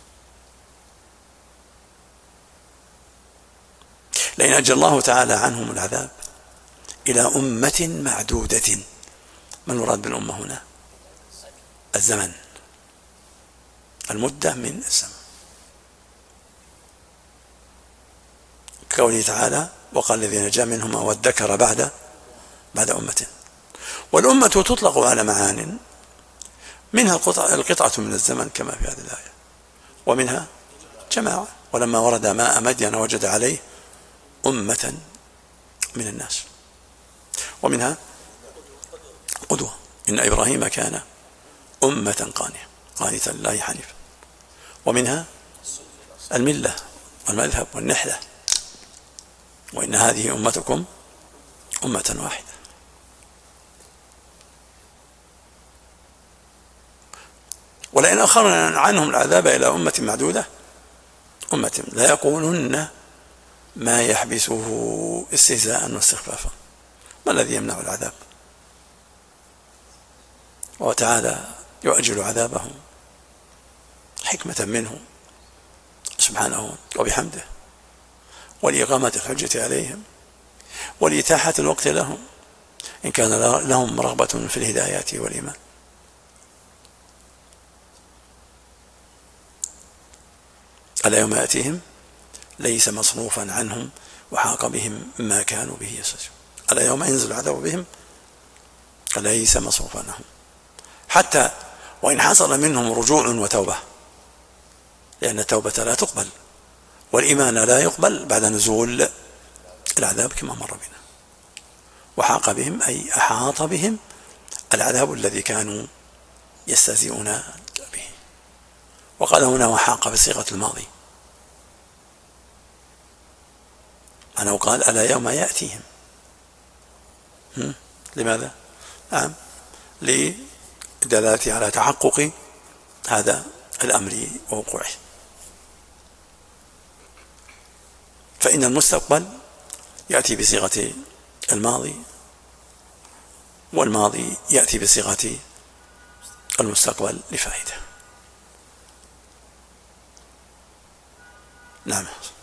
لئن أجل الله تعالى عنهم العذاب إلى أمة معدودة، ما المراد بالأمة هنا؟ الزمن، المدة من الزمن، كقوله تعالى وقال الذي نجا منهما وادكر بعد أمة. والأمة تطلق على معان، منها القطعة من الزمن كما في هذه الآية، ومنها جماعة. ولما ورد ماء مدين وجد عليه أمة من الناس، ومنها قدوة، إن إبراهيم كان أمة قانتا لله حنيفا. ومنها الملة والمذهب والنحلة، وإن هذه أمتكم أمة واحدة. ولئن أخرنا عنهم العذاب إلى أمة معدودة، أمة لا يقولن ما يحبسه استهزاء واستخفافا. ما الذي يمنع العذاب؟ وتعالى يؤجل عذابهم حكمة منه سبحانه وبحمده، ولإقامة الحجة عليهم، ولإتاحة الوقت لهم إن كان لهم رغبة في الهدايات والإيمان. ألا يوم يأتيهم ليس مصروفا عنهم وحاق بهم ما كانوا به يستهزئون. ألا يوم ينزل العذاب بهم ليس مصروفا عنهم، حتى وإن حصل منهم رجوع وتوبة، لأن التوبة لا تقبل والإيمان لا يقبل بعد نزول العذاب كما مر بنا. وحاق بهم أي أحاط بهم العذاب الذي كانوا يستهزئون به. وقال هنا وحاق بصيغة الماضي، أنا قال ألا يوم يأتيهم. لماذا؟ نعم، لدلالته على تحقق هذا الأمر ووقوعه. فإن المستقبل يأتي بصيغة الماضي، والماضي يأتي بصيغة المستقبل لفائدة. نعم.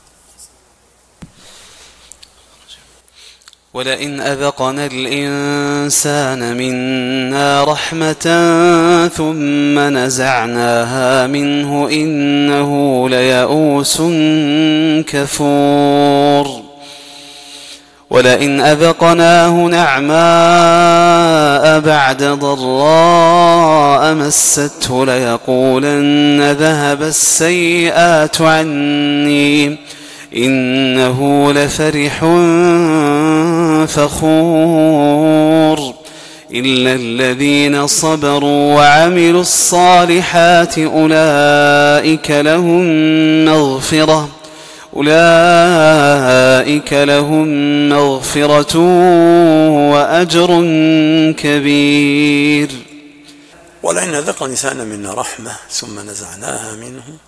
ولئن أذقنا الإنسان منا رحمة ثم نزعناها منه إنه ليئوس كفور. ولئن أذقناه نعماء بعد ضراء مسته ليقولن ذهب السيئات عني إنه لفرح فخور. إلا الذين صبروا وعملوا الصالحات أولئك لهم مغفرة وأجر كبير. ولئن أذقنا الإنسان منا رحمة ثم نزعناها منه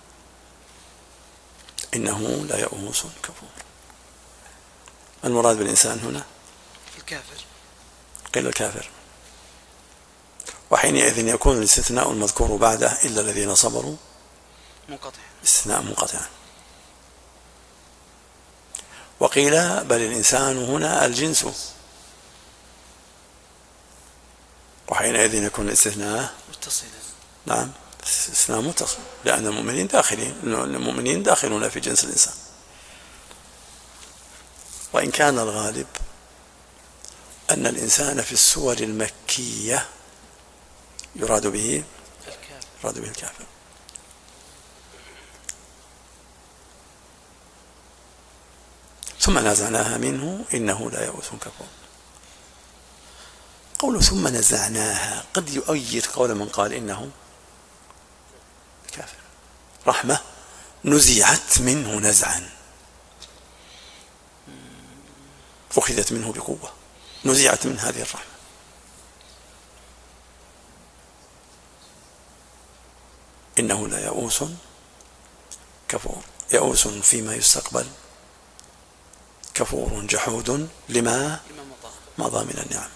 إنه ليئوس كفور. المراد بالإنسان هنا الكافر، قيل الكافر. وحينئذ يكون الاستثناء المذكور بعده إلا الذين صبروا منقطع، استثناء منقطعا. وقيل بل الإنسان هنا الجنس، وحينئذ يكون الاستثناء متصلا. نعم، استثناء متصل، لأن المؤمنين داخلون في جنس الإنسان. وإن كان الغالب أن الإنسان في السور المكية يراد به الكافر. ثم نزعناها منه إنه لا يئوس كفور. قول ثم نزعناها قد يؤيد قول من قال إنه كافر. رحمة نزعت منه نزعا، أخذت منه بقوة، نزعت من هذه الرحمة. إنه ليئوس كفور، يئوس فيما يستقبل، كفور جحود لما مضى من النعم.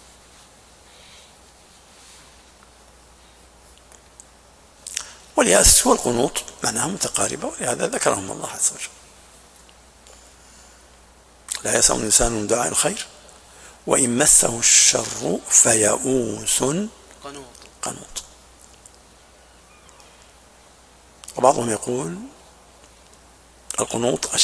واليأس والقنوط معناها متقاربة، ولهذا ذكرهم الله عز وجل. لا يسأم الإنسان من دعاء الخير وإن مسه الشر فيئوس قنوط. وبعضهم يقول القنوط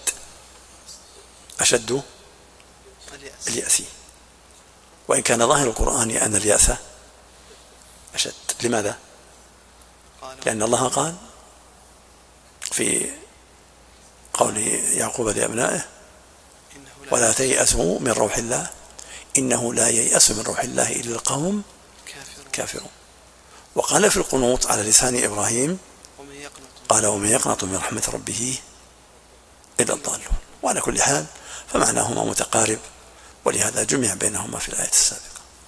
أشد اليأس، وإن كان ظاهر القرآن أن اليأس أشد. لماذا؟ لأن الله قال في قول يعقوب لأبنائه ولا تيأسوا من روح الله إنه لا ييأس من روح الله إلا القوم كافرون. وقال في القنوط على لسان إبراهيم قال ومن يقنط من رحمة ربه إلا الضالون. وعلى كل حال فمعناهما متقارب، ولهذا جمع بينهما في الآية السابقة.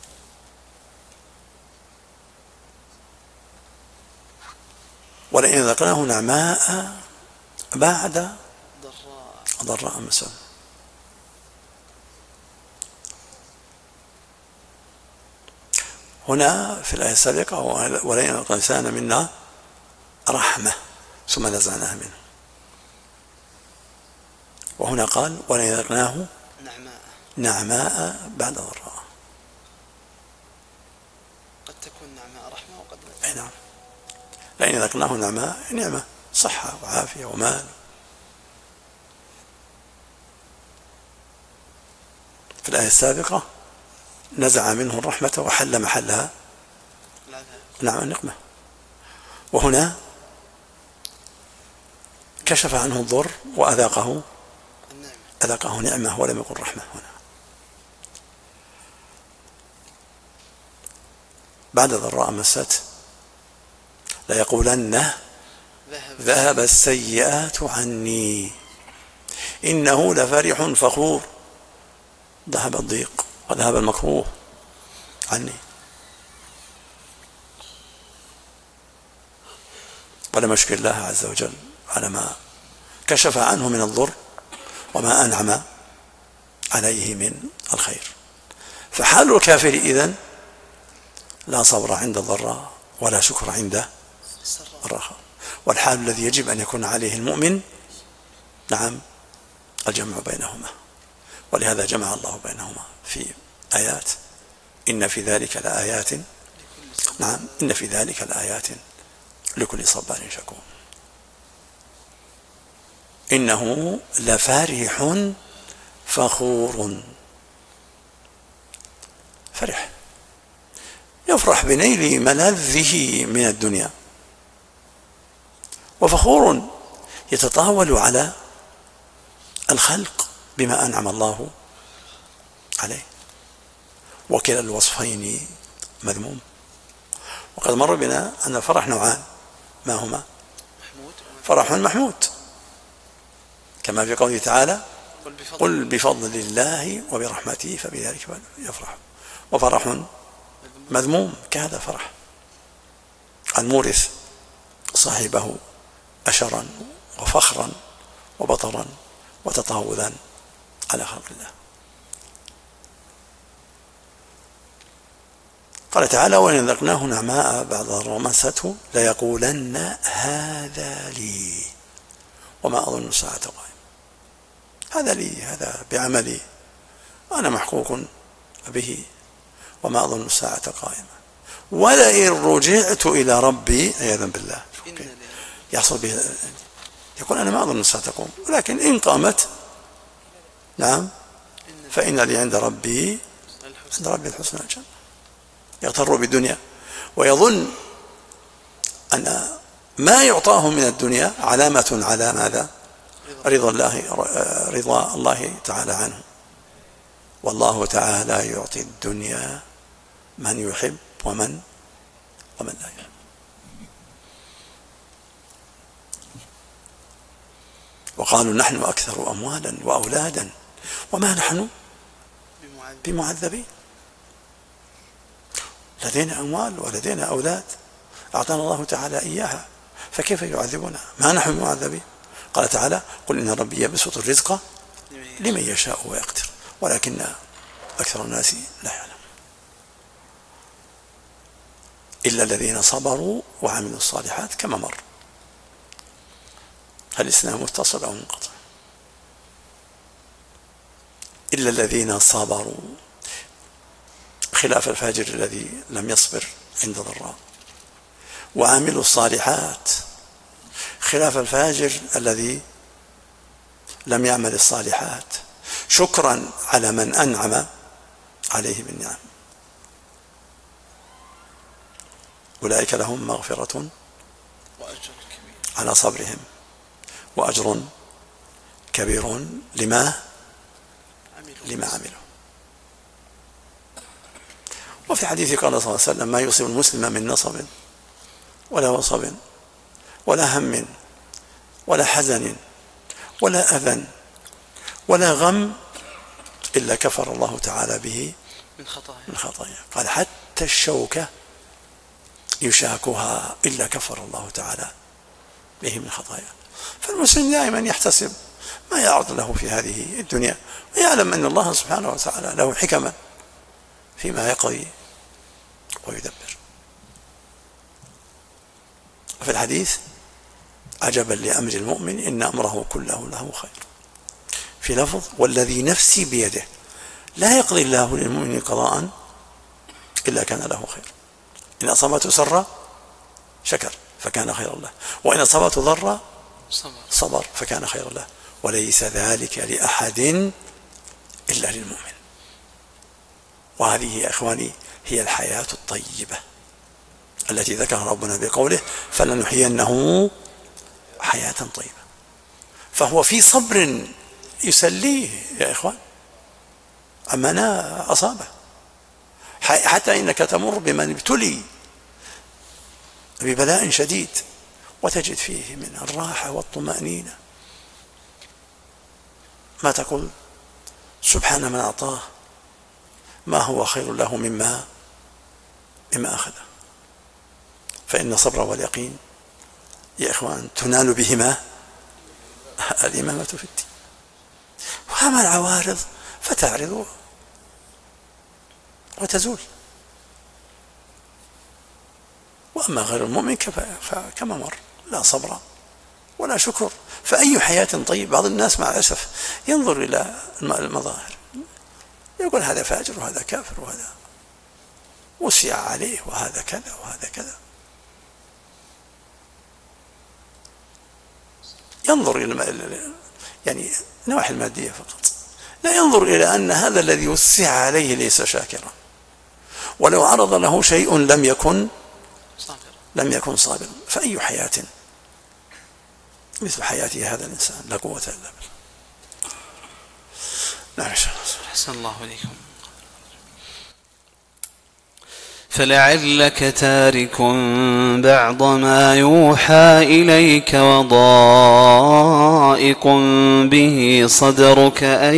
ولئن ذقناه نعماء بعد ضراء مسه. هنا في الآية السابقة ولئن ذقنا الإنسان منا رحمة ثم نزعناها منه، وهنا قال ولئن ذقناه نعماء بعد ضراء. قد تكون نعماء رحمة وقد أي نعم، لئن ذقناه نعماء نعمة صحة وعافية ومال. في الآية السابقة نزع منه الرحمة وحل محلها نعم النقمة، وهنا كشف عنه الضر وأذاقه نعمة ولم يقل رحمة. هنا بعد ضراء مست ليقولن ذهب السيئات عني إنه لفرح فخور. ذهب الضيق وذهب المكروه عني، ولم يشكر الله عز وجل على ما كشف عنه من الضر وما أنعم عليه من الخير. فحال الكافر إذن لا صبر عند الضراء ولا شكر عند الرخاء. والحال الذي يجب أن يكون عليه المؤمن نعم الجمع بينهما، ولهذا جمع الله بينهما في آيات إن في ذلك لآيات نعم إن في ذلك لآيات لكل صبار شكور. إنه لفرح فخور، فرح يفرح بنيل ملذه من الدنيا، وفخور يتطاول على الخلق بما أنعم الله عليه. وكلا الوصفين مذموم. وقد مر بنا أن الفرح نوعان، ما هما؟ فرح محمود كما في قوله تعالى قل بفضل الله وبرحمته فبذلك يفرح. وفرح مذموم كهذا فرح المورث صاحبه أشرا وفخرا وبطرا وتطاولا على خلق الله. قال تعالى وإن ذقناه نعماء بعد ضراء مسته ليقولن هذا لي وما أظن الساعة قائمة. هذا لي، هذا بعملي، أنا محقوق به وما أظن الساعة قائمة، ولئن رجعت إلى ربي عياذا بالله يحصل به يقول أنا ما أظن الساعة تقوم، ولكن إن قامت نعم فإن لي عند ربي الحسنى الجنة. يغتر بالدنيا ويظن أن ما يعطاه من الدنيا علامة على ماذا؟ رضا الله تعالى عنه. والله تعالى يعطي الدنيا من يحب ومن لا يحب. وقالوا نحن أكثر أموالا وأولادا وما نحن بمعذبين. لدينا أموال ولدينا أولاد أعطانا الله تعالى إياها، فكيف يعذبنا؟ ما نحن معذبين. قال تعالى: قل إن ربي يبسط الرزق لمن يشاء ويقدر ولكن أكثر الناس لا يعلم. إلا الذين صبروا وعملوا الصالحات كما مر. هل الإسلام متصل أو منقطع؟ إلا الذين صبروا، خلاف الفاجر الذي لم يصبر عند ضراء، وعملوا الصالحات خلاف الفاجر الذي لم يعمل الصالحات شكرا على من أنعم عليه بالنعم. أولئك لهم مغفرة على صبرهم وأجر كبير لما عملوا. وفي حديث قال صلى الله عليه وسلم: ما يصيب المسلم من نصب ولا وصب ولا هم ولا حزن ولا أذى ولا غم إلا كفر الله تعالى به من خطايا. قال: حتى الشوكة يشاكها إلا كفر الله تعالى به من خطايا. فالمسلم دائما يحتسب ما يعرض له في هذه الدنيا، ويعلم أن الله سبحانه وتعالى له حكمة فيما يقضي ويدبر. وفي الحديث: عجبا لأمر المؤمن إن أمره كله له خير. في لفظ: والذي نفسي بيده لا يقضي الله للمؤمن قضاء إلا كان له خير. إن أصابته سرا شكر فكان خيرا له، وإن أصابته ضرا صبر فكان خيرا له، وليس ذلك لأحد إلا للمؤمن. وهذه يا إخواني هي الحياة الطيبة التي ذكرها ربنا بقوله: فلنحيينه حياة طيبة. فهو في صبر يسليه يا إخوان أما أنا أصابه، حتى إنك تمر بمن ابتلي ببلاء شديد وتجد فيه من الراحة والطمأنينة ما تقول: سبحان من أعطاه ما هو خير له مما أخذه. فإن الصبر واليقين يا إخوان تنال بهما الإمامة في الدين. وأما العوارض فتعرض وتزول، وأما غير المؤمن فكما مر لا صبر ولا شكر. فأي حياة طيب. بعض الناس مع الأسف ينظر إلى المظاهر يقول: هذا فاجر وهذا كافر وهذا وسع عليه وهذا كذا وهذا كذا. ينظر إلى يعني النواحي المادية فقط، لا ينظر إلى أن هذا الذي وسع عليه ليس شاكرا، ولو عرض له شيء لم يكن صابرا. فأي حياة مثل حياة هذا الإنسان لا قوة إلا بالله. نعم. أحسن الله إليكم. فلعلك تارك بعض ما يوحى إليك وضائق به صدرك أن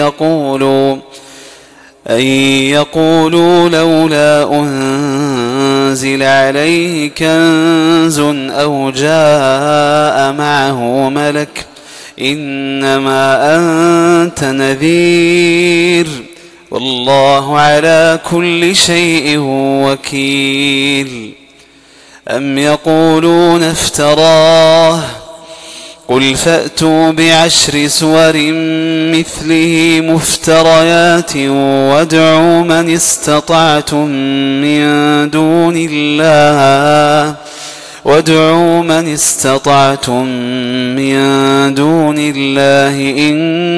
يقولوا لولا أنزل عليه كنز أو جاء معه ملك إنما أنت نذير والله على كل شيء وكيل. أم يقولون افتراه قل فأتوا بعشر سور مثله مفتريات وادعوا من استطعتم من دون الله إن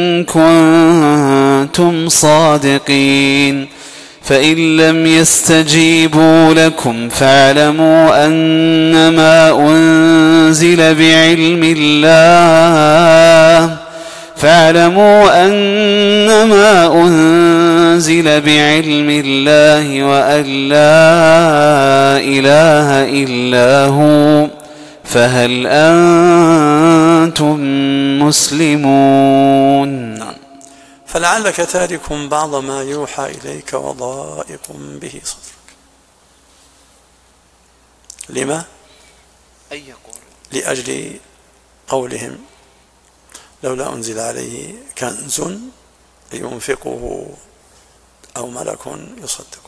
كنتم صادقين. فإن لم يستجيبوا لكم فاعلموا أنما أنزل بعلم الله وأن لا إله إلا هو فهل أنتم مسلمون؟ فلعلك تارك بعض ما يوحى إليك وضائق به صدرك. لما؟ أي يقول لأجل قولهم لولا أنزل عليه كنز ينفقه أو ملك يصدقه.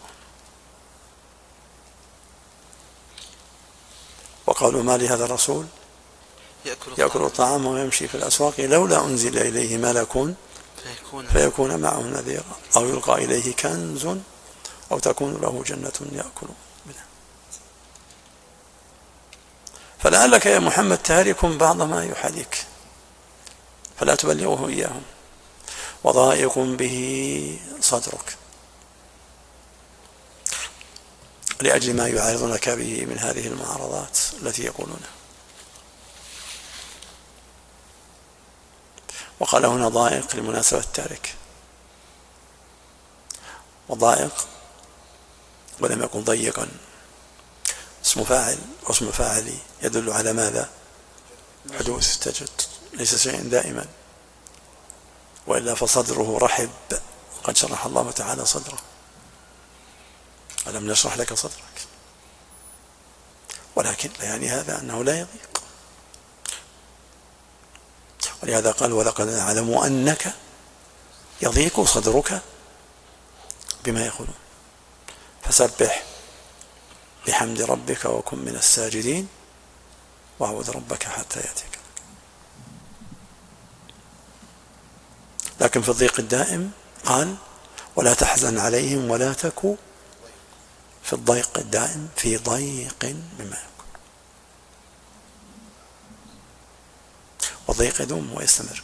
وقالوا ما لهذا الرسول يأكل الطعام ويمشي في الأسواق لولا أنزل إليه ملك فيكون معه نذيرا أو يلقى إليه كنز أو تكون له جنة يأكل منها. فلعلك يا محمد تارك بعض ما يحديك فلا تبلغه إياهم، وضائق به صدرك لأجل ما يعارضونك به من هذه المعارضات التي يقولونها. وقال هنا ضائق لمناسبة التارك، وضائق ولم يكن ضيقا اسم فاعل، واسم فاعل يدل على ماذا؟ حدوث تجد، ليس شيئا دائما، وإلا فصدره رحب، قد شرح الله تعالى صدره، ألم نشرح لك صدرك، ولكن لا يعني هذا أنه لا يضيق. ولهذا قال ولقد نعلم أنك يضيق صدرك بما يقولون فسبح بحمد ربك وكن من الساجدين واعبد ربك حتى يأتيك. لكن في الضيق الدائم قال ولا تحزن عليهم ولا تك في الضيق الدائم في ضيق مما يكون. والضيق يدوم ويستمر،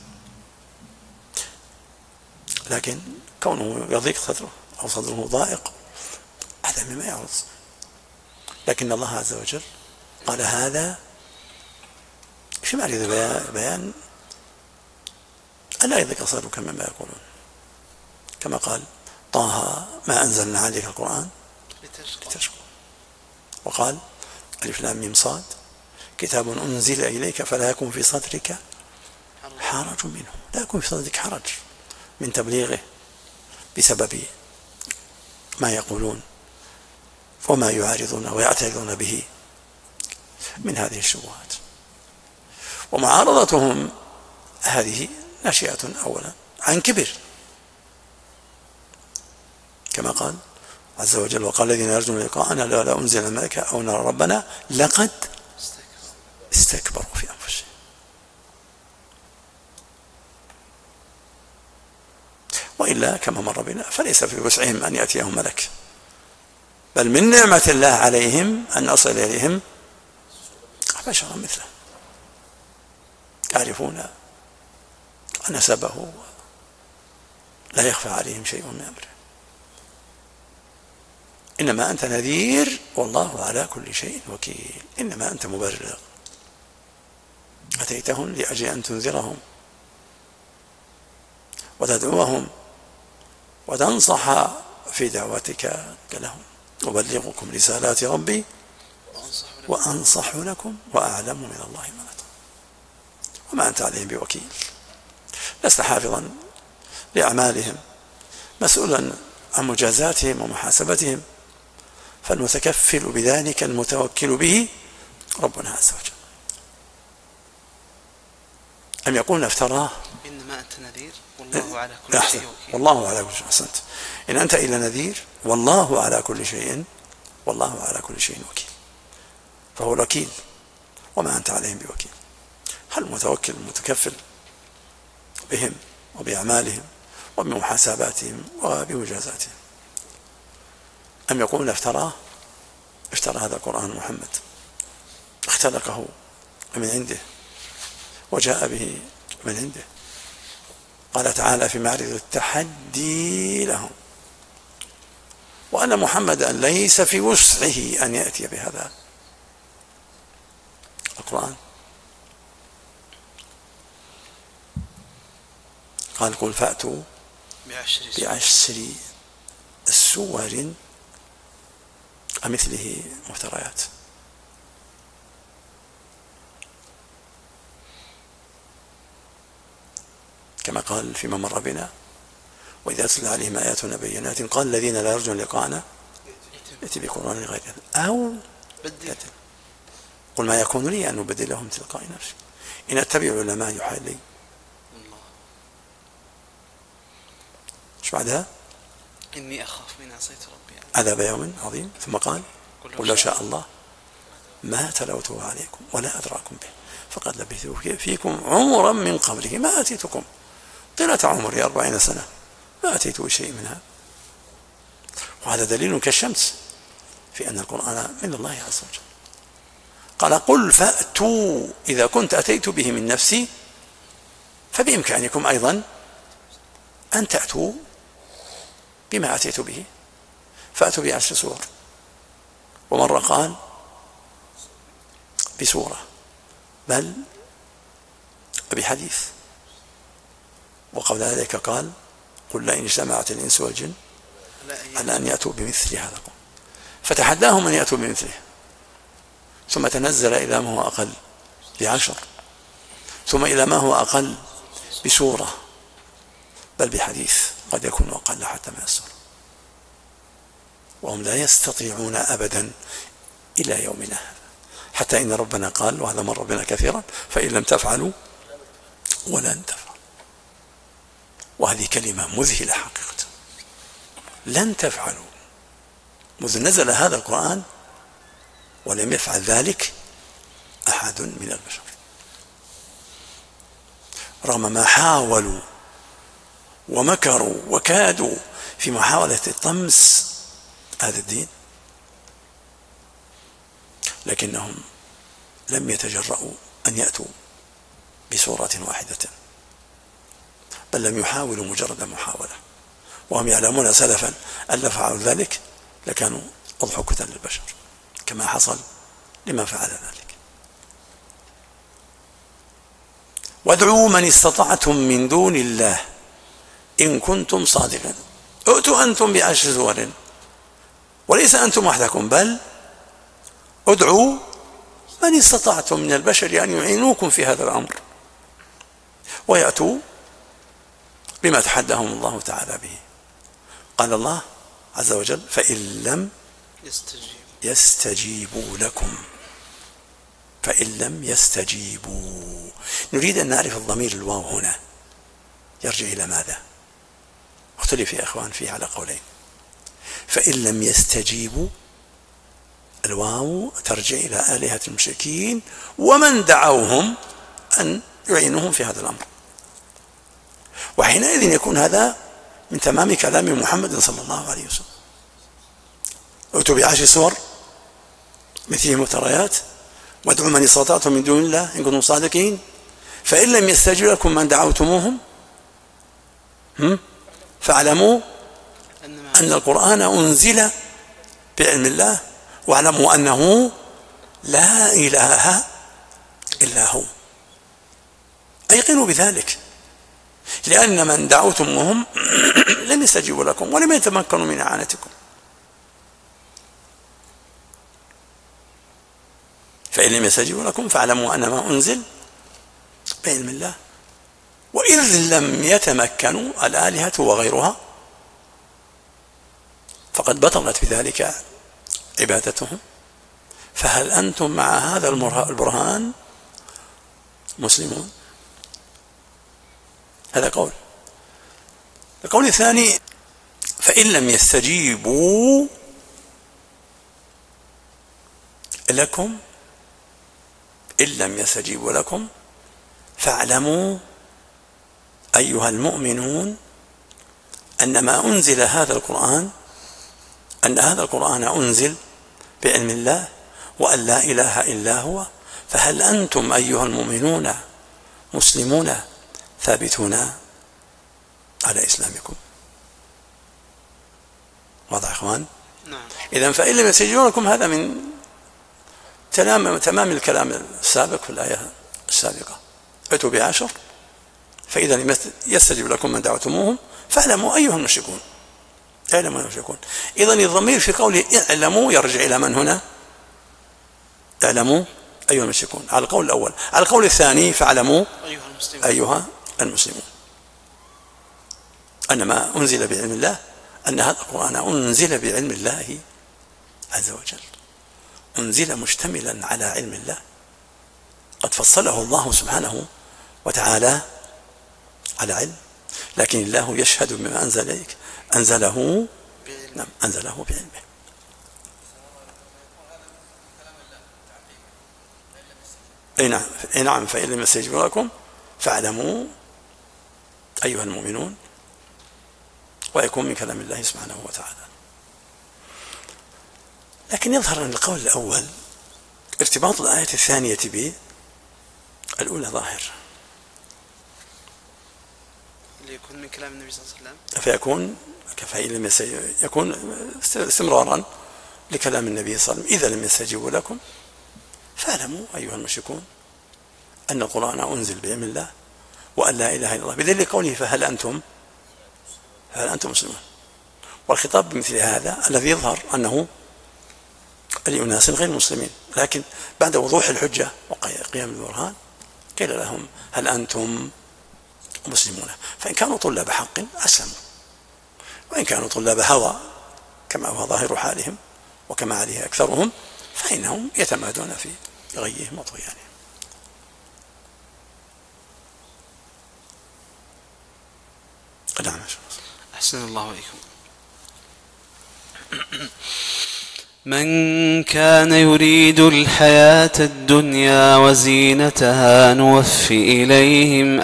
لكن كونه يضيق صدره أو صدره ضائق هذا مما يعرض. لكن الله عز وجل قال هذا في معرض بيان ألا يضيق صدرك مما يقولون، كما قال طه ما أنزلنا عليك القرآن لتشقى، وقال ألف لام ميم صاد كتاب أنزل إليك فلا يكن في صدرك حرج منه، لا يكون في صدرك حرج من تبليغه بسبب ما يقولون وما يعارضون ويعترضون به من هذه الشبهات. ومعارضتهم هذه ناشئة أولا عن كبر، كما قال عز وجل وقال الذين يرجون لقاءنا لولا أنزل الملائكة أو نرى ربنا لقد استكبروا في أنفسهم. وإلا كما مر بنا فليس في وسعهم أن يأتيهم ملك، بل من نعمة الله عليهم أن أصل إليهم بشرا مثله يعرفون نسبه لا يخفى عليهم شيء من أمره. إنما أنت نذير والله على كل شيء وكيل، إنما أنت مبرر، أتيتهم لأجل أن تنذرهم وتدعوهم وتنصح في دعوتك لهم. أبلغكم رسالات ربي وأنصح لكم وأعلم من الله ما لا تعلمون وما أنت عليهم بوكيل. لست حافظا لأعمالهم مسؤولا عن مجازاتهم ومحاسبتهم، فالمتكفل بذلك المتوكل به ربنا عز وجل. أم يقولون افتراه إنما أنت نذير والله على كل شيء وكيل. والله على كل شيء. أحسنت. إن أنت إلا نذير والله على كل شيء، والله على كل شيء وكيل، فهو الوكيل وما أنت عليهم بوكيل. هل المتوكل المتكفل بهم وبأعمالهم وبمحاسباتهم وبمجازاتهم؟ أم يقولون افتراه؟ افترى هذا القرآن محمد، اختلقه من عنده وجاء به من عنده. قال تعالى في معرض التحدي لهم وأن محمدا ليس في وسعه أن يأتي بهذا القرآن. قال قل فأتوا بعشر السور مثله مفتريات. كما قال فيما مر بنا وإذا تتلى عليهم آياتنا بينات قال الذين لا يرجون لقاءنا ائت بقرآن غير هذا أو بدل. قل ما يكون لي أن أبدله من تلقاء نفسي إن أتبع إلا ما يوحى إلي. ايش بعدها؟ إني أخاف من عصيت ربي عذاب يوم عظيم. ثم قال قل لو شاء الله ما تلوته عليكم ولا أدراكم به فقد لبثت فيكم عمرا من قبله ما أتيتكم طيلة عمري 40 سنة ما أتيت بشيء منها. وهذا دليل كالشمس في أن القرآن من الله عز وجل. قال قل فأتوا إذا كنت أتيت به من نفسي فبإمكانكم أيضا أن تأتوا بما أتيت به فأتوا ب10 سور. ومرة قال بسورة بل بحديث. وقبل ذلك قال قل لئن اجتمعت الإنس والجن على أن يأتوا بمثل هذا فتحداهم أن يأتوا بمثله ثم تنزل إلى ما هو أقل ب10 ثم إلى ما هو أقل بسورة بل بحديث قد يكون أقل حتى من السورة. وهم لا يستطيعون أبدا إلى يومنا هذا حتى إن ربنا قال وهذا مر بنا كثيرا فإن لم تفعلوا ولن تفعلوا. وهذه كلمة مذهلة حقيقة لن تفعلوا منذ نزل هذا القرآن ولم يفعل ذلك أحد من البشر رغم ما حاولوا ومكروا وكادوا في محاولة طمس هذا الدين لكنهم لم يتجرؤوا أن يأتوا بسورة واحدة بل لم يحاولوا مجرد محاولة وهم يعلمون سلفا أن لو فعلوا ذلك لكانوا أضحكة للبشر كما حصل لمن فعل ذلك. وادعوا من استطعتم من دون الله إن كنتم صادقين. ائتوا أنتم ب10 سور وليس أنتم وحدكم بل ادعوا من استطعتم من البشر أن يعينوكم في هذا الأمر ويأتوا بما تحداهم الله تعالى به. قال الله عز وجل فإن لم يستجيبوا لكم فإن لم يستجيبوا. نريد أن نعرف الضمير الواو هنا يرجع إلى ماذا؟ اختلف يا إخوان فيه على قولين. فإن لم يستجيبوا الواو ترجع إلى آلهة المشركين ومن دعوهم أن يعينهم في هذا الأمر وحينئذ يكون هذا من تمام كلام محمد صلى الله عليه وسلم. ائتوا ب10 سور مثل مفتريات وادعوا من استطعتم من دون الله إن كنتم صادقين فإن لم يستجب لكم من دعوتموهم فاعلموا أن القرآن أنزل بعلم الله واعلموا أنه لا إله إلا هو. أيقنوا بذلك لأن من دعوتموهم لم يستجيبوا لكم ولم يتمكنوا من إعانتكم. فإن لم يستجيبوا لكم فاعلموا أن ما أنزل بعلم الله وإذ لم يتمكنوا الآلهة وغيرها فقد بطلت بذلك عبادتهم. فهل أنتم مع هذا البرهان مسلمون؟ هذا قول. القول الثاني فإن لم يستجيبوا لكم إن لم يستجيبوا لكم فاعلموا أيها المؤمنون أن ما أنزل هذا القرآن أن هذا القرآن أنزل بعلم الله وأن لا إله إلا هو. فهل أنتم أيها المؤمنون مسلمون ثابتون على إسلامكم؟ واضح يا إخوان؟ نعم. إذن فإن لم يستجيبوا لكم هذا من تمام الكلام السابق في الآية السابقة. ائتوا ب10 فإذا لم يستجب لكم من دعوتموهم فاعلموا أيها المشركون. اعلموا أيها المشركون. إذن الضمير في قوله اعلموا يرجع إلى من هنا؟ اعلموا أيها المشركون على القول الأول. على القول الثاني فاعلموا أيها المسلمون. أن ما أنزل بعلم الله، أن هذا القرآن أنزل بعلم الله عز وجل، أنزل مشتملا على علم الله، قد فصله الله سبحانه وتعالى على علم، لكن الله يشهد بما أنزل إليك أنزله بعلمه. نعم. فإن لم يستجيبوا لكم فاعلموا أيها المؤمنون، ويكون من كلام الله سبحانه وتعالى. لكن يظهر أن القول الأول ارتباط الآية الثانية بالأولى ظاهر، ليكون من كلام النبي صلى الله عليه وسلم، فيكون يكون استمرارا لكلام النبي صلى الله عليه وسلم. إذا لم يستجيبوا لكم فاعلموا أيها المشركون أن القرآن أنزل بعلم الله وأن لا إله إلا الله، بدليل قوله فهل أنتم مسلمون. والخطاب بمثل هذا الذي يظهر أنه لأناس غير مسلمين، لكن بعد وضوح الحجة وقيام البرهان قيل لهم هل أنتم مسلمون. فإن كانوا طلاب حق أسلموا، وإن كانوا طلاب هوى كما هو ظاهر حالهم وكما عليه أكثرهم فإنهم يتمادون في غيهم وطغيانهم. نعم. أحسن الله إليكم. من كان يريد الحياة الدنيا وزينتها نوفي إليهم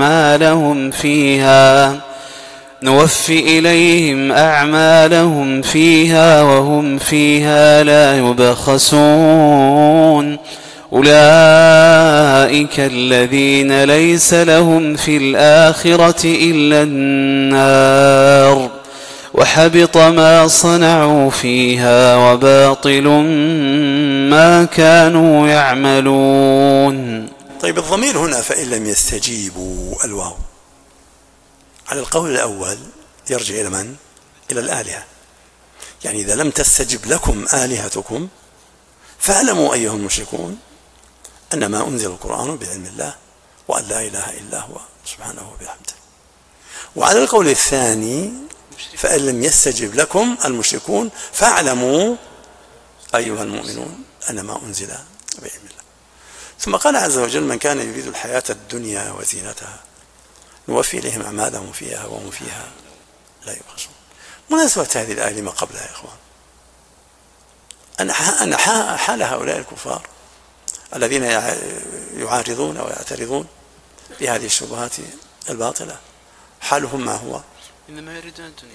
أعمالهم فيها وهم فيها لا يبخسون. أولئك الذين ليس لهم في الآخرة إلا النار وحبط ما صنعوا فيها وباطل ما كانوا يعملون. طيب، الضمير هنا فإن لم يستجيبوا الواو على القول الأول يرجع إلى من؟ إلى الآلهة. يعني إذا لم تستجب لكم آلهتكم فاعلموا أيها المشركون أن ما أنزل القرآن بعلم الله وأن لا إله إلا هو سبحانه وبحمده. وعلى القول الثاني فإن لم يستجب لكم المشركون فاعلموا أيها المؤمنون أن ما أنزل بعلم الله. ثم قال عز وجل من كان يريد الحياة الدنيا وزينتها نوفي إليهم أعمالهم فيها وهم فيها لا يبخسون. مناسبة هذه الآية لما قبلها يا إخوان أن حال هؤلاء الكفار الذين يعارضون ويعترضون بهذه الشبهات الباطلة حالهم ما هو؟ إنما يريدون الدنيا.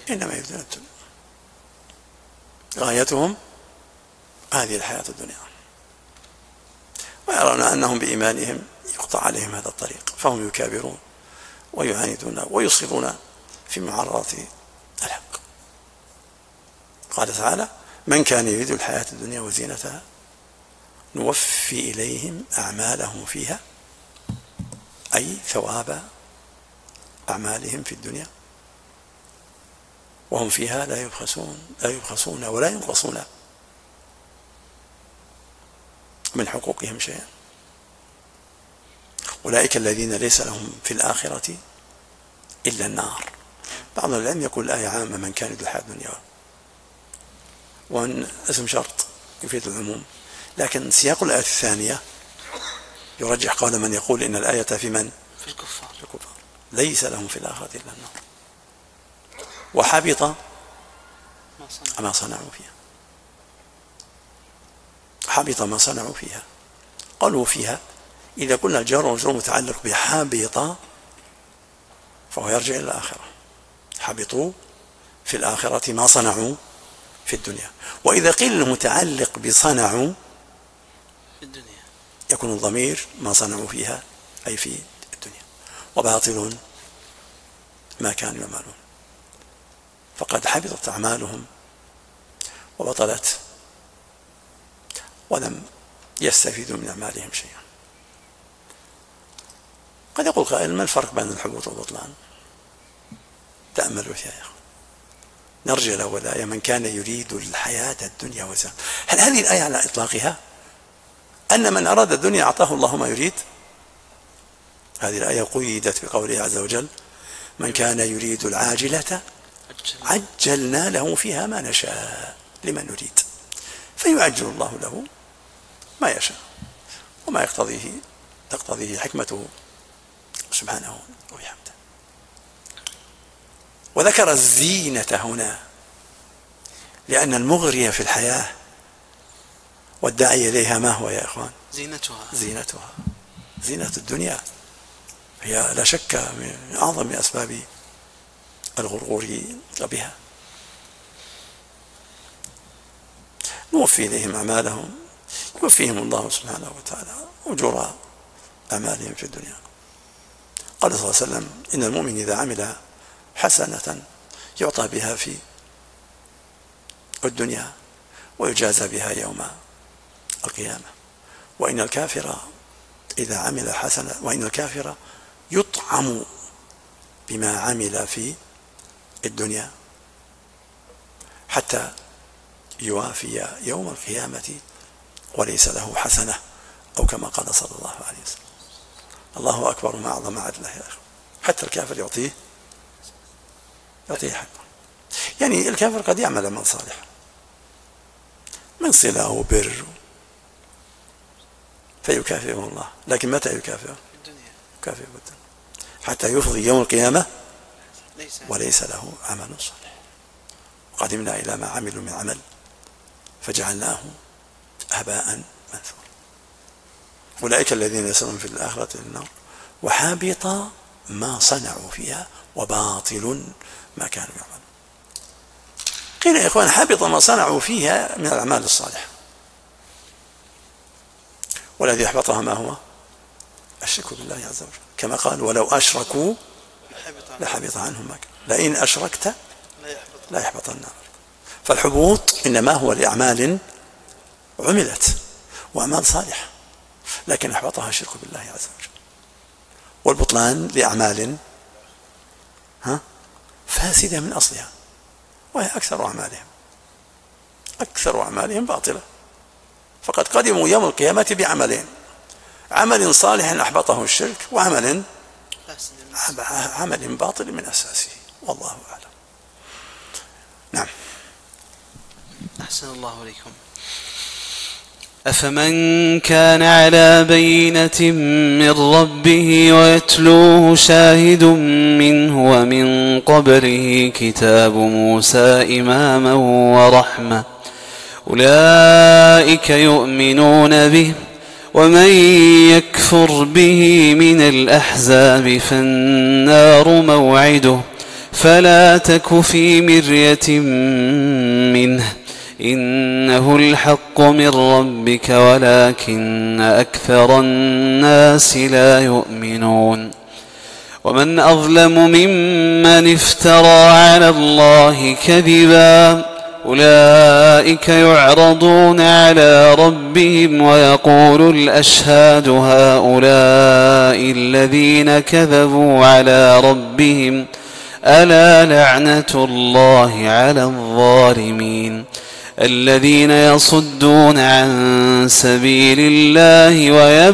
غايتهم هذه الحياة الدنيا، ويرون أنهم بإيمانهم يقطع عليهم هذا الطريق، فهم يكابرون ويعاندون ويصرون في معارضة الحق. قال تعالى من كان يريد الحياة الدنيا وزينتها نوفي إليهم أعمالهم فيها، أي ثواب أعمالهم في الدنيا وهم فيها لا يبخسون ولا ينقصون من حقوقهم شيئا. أولئك الذين ليس لهم في الآخرة إلا النار. بعض العلم يقول الآية عامة من كان يريد الحياة الدنيا، وأن اسم شرط يفيد العموم، لكن سياق الآية الثانية يرجح قول من يقول إن الآية في من؟ في الكفار. ليس لهم في الآخرة إلا النار وحبط ما صنعوا فيها. حبط ما صنعوا فيها. قالوا فيها إذا قلنا الجار والمجرور متعلق بحبط فهو يرجع إلى الآخرة. حبطوا في الآخرة ما صنعوا في الدنيا. وإذا قيل المتعلق بصنعوا في الدنيا يكون الضمير ما صنعوا فيها أي في الدنيا. وباطل ما كانوا يعملون، فقد حبطت أعمالهم وبطلت ولم يستفيدوا من أعمالهم شيئا. قد يقول قائل ما الفرق بين الحبوط والبطلان؟ تأملوا فيها يا أخوان. نرجع إلى أول آية من كان يريد الحياة الدنيا وزينتها. هل هذه الآية على إطلاقها أن من أراد الدنيا أعطاه الله ما يريد؟ هذه الآية قيدت بقوله عز وجل من كان يريد العاجلة عجلنا له فيها ما نشاء لمن نريد، فيعجل الله له ما يشاء وما تقتضيه حكمته سبحانه وبحمده. وذكر الزينة هنا لأن المغري في الحياة والداعي إليها ما هو يا إخوان؟ زينتها. زينة الدنيا هي لا شك من أعظم أسباب الغرور بها. نوفي إليهم أعمالهم، يوفيهم الله سبحانه وتعالى أجور أعمالهم في الدنيا. قال صلى الله عليه وسلم: إن المؤمن إذا عمل حسنة يعطى بها في الدنيا ويجازى بها يوم القيامة، وإن الكافر إذا عمل حسنة، وإن الكافر يطعم بما عمل في الدنيا حتى يوافي يوم القيامة وليس له حسنة، أو كما قال صلى الله عليه وسلم. الله أكبر ما أعظم عدله يا أخي. حتى الكافر يعطيه حقه. يعني الكافر قد يعمل عمل صالح من صلة وبر فيكافئه الله، لكن متى يكافئه؟ يكافئه بالدنيا حتى يفضي يوم القيامة وليس له عمل صالح. وقدمنا إلى ما عملوا من عمل فجعلناه هباء منثورا. أولئك الذين يصلون في الآخرة للنار وحابط ما صنعوا فيها وباطل ما كانوا يعملون. قيل يا إخوان: حابط ما صنعوا فيها من الأعمال الصالحة، والذي أحبطها ما هو؟ الشرك بالله عز وجل، كما قال: ولو أشركوا لحبط عنهم ما كان، لئن أشركت لا يحبطن عملك. فالحبوط إنما هو لأعمال عملت وأعمال صالحة لكن أحبطها الشرك بالله عز وجل، والبطلان لأعمال فاسدة من أصلها، وهي أكثر أعمالهم باطلة. فقد قدموا يوم القيامة بعملين: عمل صالح أحبطه الشرك، وعمل باطل من أساسه، والله أعلم. نعم. أحسن الله عليكم. أفمن كان على بينة من ربه ويتلوه شاهد منه ومن قبله كتاب موسى إماما ورحمة أولئك يؤمنون به، ومن يكفر به من الأحزاب فالنار موعده، فلا تك في مرية منه إنه الحق من ربك ولكن أكثر الناس لا يؤمنون. ومن أظلم ممن افترى على الله كذبا أولئك يعرضون على ربهم ويقول الأشهاد هؤلاء الذين كذبوا على ربهم ألا لعنة الله على الظالمين الذين يصدون عن سبيل الله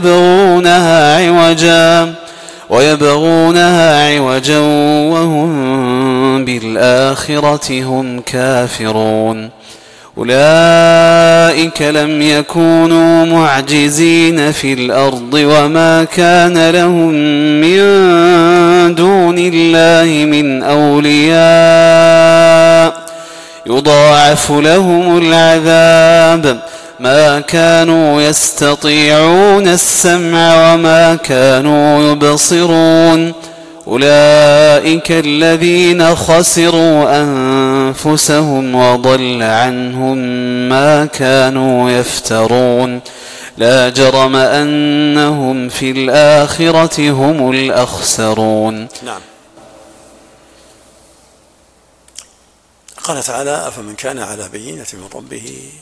ويبغونها عوجا وهم بالآخرة هم كافرون. أولئك لم يكونوا معجزين في الأرض وما كان لهم من دون الله من أولياء يضاعف لهم العذاب ما كانوا يستطيعون السمع وما كانوا يبصرون. أولئك الذين خسروا أنفسهم وضل عنهم ما كانوا يفترون لا جرم أنهم في الآخرة هم الأخسرون. نعم. قال تعالى: أفمن كان على بينة من ربه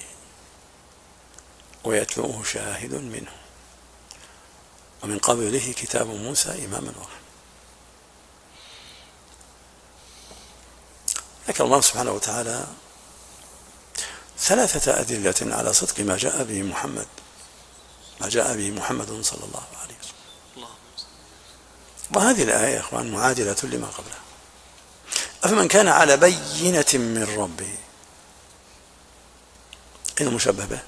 ويتلوه شاهد منه ومن قبله كتاب موسى إماما ورحمة. ذكر الله سبحانه وتعالى 3 أدلة على صدق ما جاء به محمد صلى الله عليه وسلم. وهذه الآية يا إخوان معادلة لما قبلها. أفمن كان على بينة من ربه، أين المشبه به؟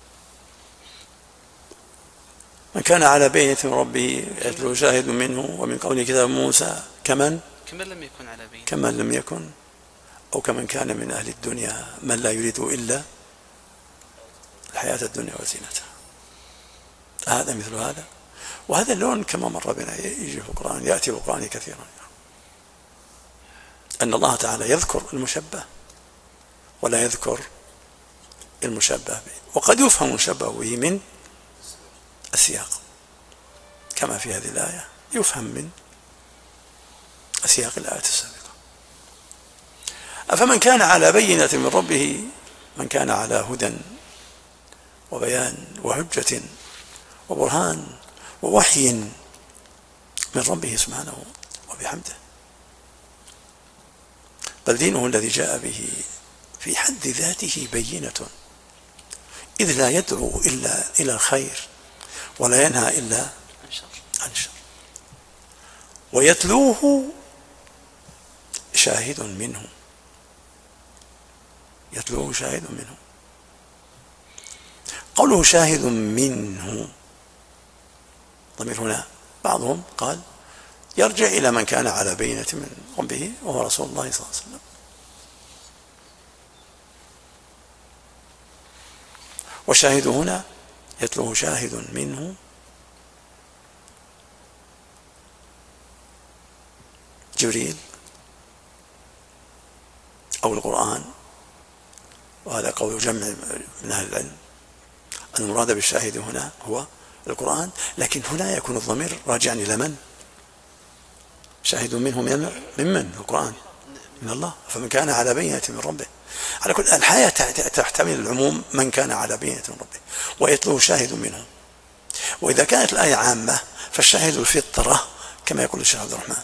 من كان على بينة من ربه يتلو شاهد منه ومن قوله كتاب موسى كمن لم يكن على بينة، كمن لم يكن، أو كمن كان من أهل الدنيا من لا يريد إلا الحياة الدنيا وزينتها. هذا مثل هذا، وهذا اللون كما مر بنا يجي في القرآن، يأتي في القرآن كثيرا، أن الله تعالى يذكر المشبه ولا يذكر المشبه به، وقد يفهم المشبه به من السياق كما في هذه الآية، يفهم من سياق الآية السابقة. أفمن كان على بينة من ربه، من كان على هدى وبيان وحجة وبرهان ووحي من ربه سبحانه وبحمده، بل دينه الذي جاء به في حد ذاته بينة، إذ لا يدعو إلا إلى الخير ولا ينهى إلا عن الشر، ويتلوه شاهد منه، يتلوه شاهد منه. قوله شاهد منه ضمير هنا بعضهم قال يرجع إلى من كان على بينة من ربه وهو رسول الله صلى الله عليه وسلم، والشاهد هنا يتلوه شاهد منه جبريل أو القرآن، وهذا قول جمع من أهل العلم. المراد بالشاهد هنا هو القرآن، لكن هنا يكون الضمير راجعا إلى من؟ شاهد منه من القرآن، من الله. فمن كان على بينة من ربه، على كل الحياة تحتمل العموم، من كان على بينة من ربه ويتلوه شاهد منه. وإذا كانت الآية عامة فالشاهد الفطرة كما يقول الشيخ عبد الرحمن.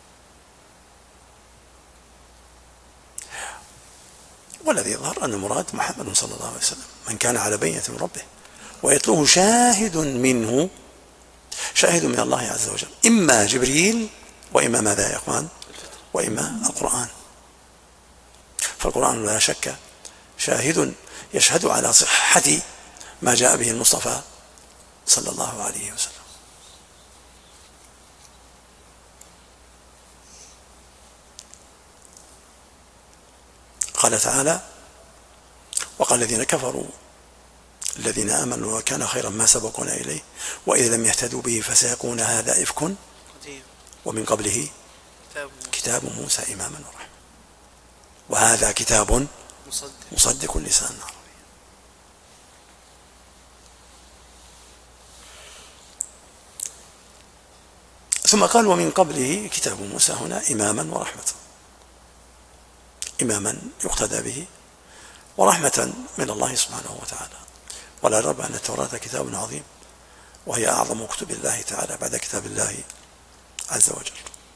والذي يظهر أن المراد محمد صلى الله عليه وسلم، من كان على بينة من ربه ويتلوه شاهد منه، شاهد من الله عز وجل، إما جبريل وإما ماذا يا إخوان؟ وإما القرآن. فالقرآن لا شك شاهد يشهد على صحة ما جاء به المصطفى صلى الله عليه وسلم. قال تعالى وقال الذين كفروا الذين آمنوا وكان خيرا ما سبقونا إليه وإذا لم يهتدوا به فسيقولون هذا إفك ومن قبله كتاب موسى إماما ورحمة وهذا كتاب مصدق لسانا عربيا. ثم قال ومن قبله كتاب موسى هنا إماما ورحمة، إماما يقتدى به ورحمة من الله سبحانه وتعالى. ولا ريب أن التوراة كتاب عظيم، وهي أعظم كتب الله تعالى بعد كتاب الله عز وجل.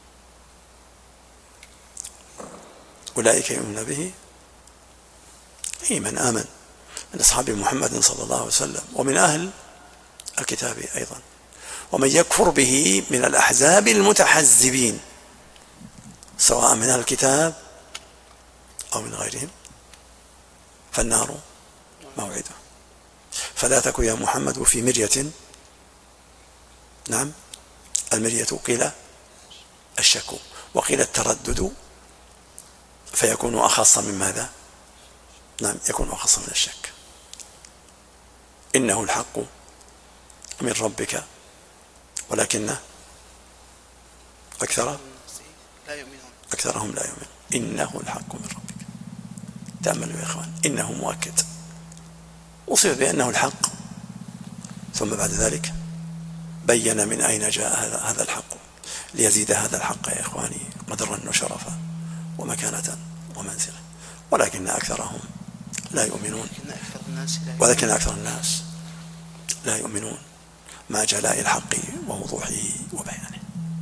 أولئك يؤمنون به أي من آمن من أصحاب محمد صلى الله عليه وسلم ومن أهل الكتاب أيضا. ومن يكفر به من الأحزاب المتحزبين سواء من أهل الكتاب أو من غيرهم فالنار موعده. فلا تك يا محمد في مرية، نعم المرية قيل الشك وقيل التردد، فيكون أخص من ماذا؟ نعم يكون أخص من الشك. إنه الحق من ربك ولكن أكثرهم لا يؤمنون. إنه الحق من ربك، تأملوا يا إخوان، إنه مؤكد وصف بأنه الحق، ثم بعد ذلك بين من أين جاء هذا الحق ليزيد هذا الحق يا إخواني قدرا وشرفا ومكانة ومنزلة. ولكن أكثرهم لا يؤمنون، ولكن أكثر الناس لا يؤمنون مع جلاء الحق ووضوحه وبيانه.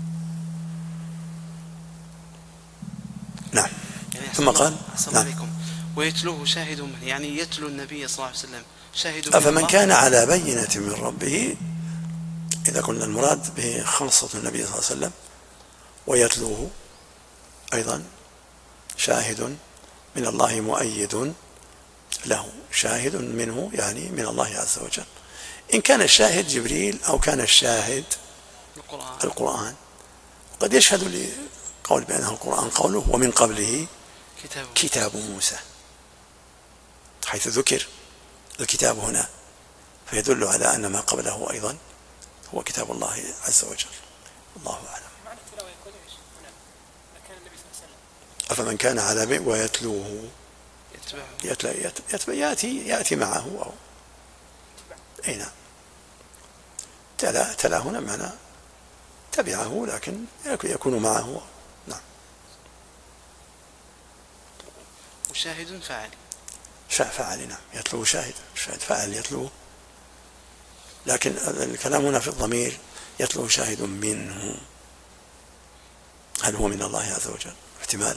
نعم. يعني ثم قال نعم ويتلوه شاهد منه، يعني يتلو النبي صلى الله عليه وسلم شاهد. أفمن كان على بينة من ربه، إذا قلنا المراد به خلصة النبي صلى الله عليه وسلم، ويتلوه أيضا شاهد من الله مؤيد له، شاهد منه يعني من الله عز وجل. إن كان الشاهد جبريل أو كان الشاهد القرآن. قد يشهد لقول بأنه القرآن قوله ومن قبله كتاب موسى، حيث ذكر الكتاب هنا فيدل على أن ما قبله أيضا هو كتاب الله عز وجل. الله أعلم. أفمن كان على بيت ويتلوه يأتي معه أو أي نعم. تلا هنا معنى تبعه لكن يكون معه. نعم. وشاهد فاعل. فاعل نعم، يتلوه شاهد فاعل يتلوه، لكن الكلام هنا في الضمير يتلوه شاهد منه. هل هو من الله عز وجل؟ احتمال.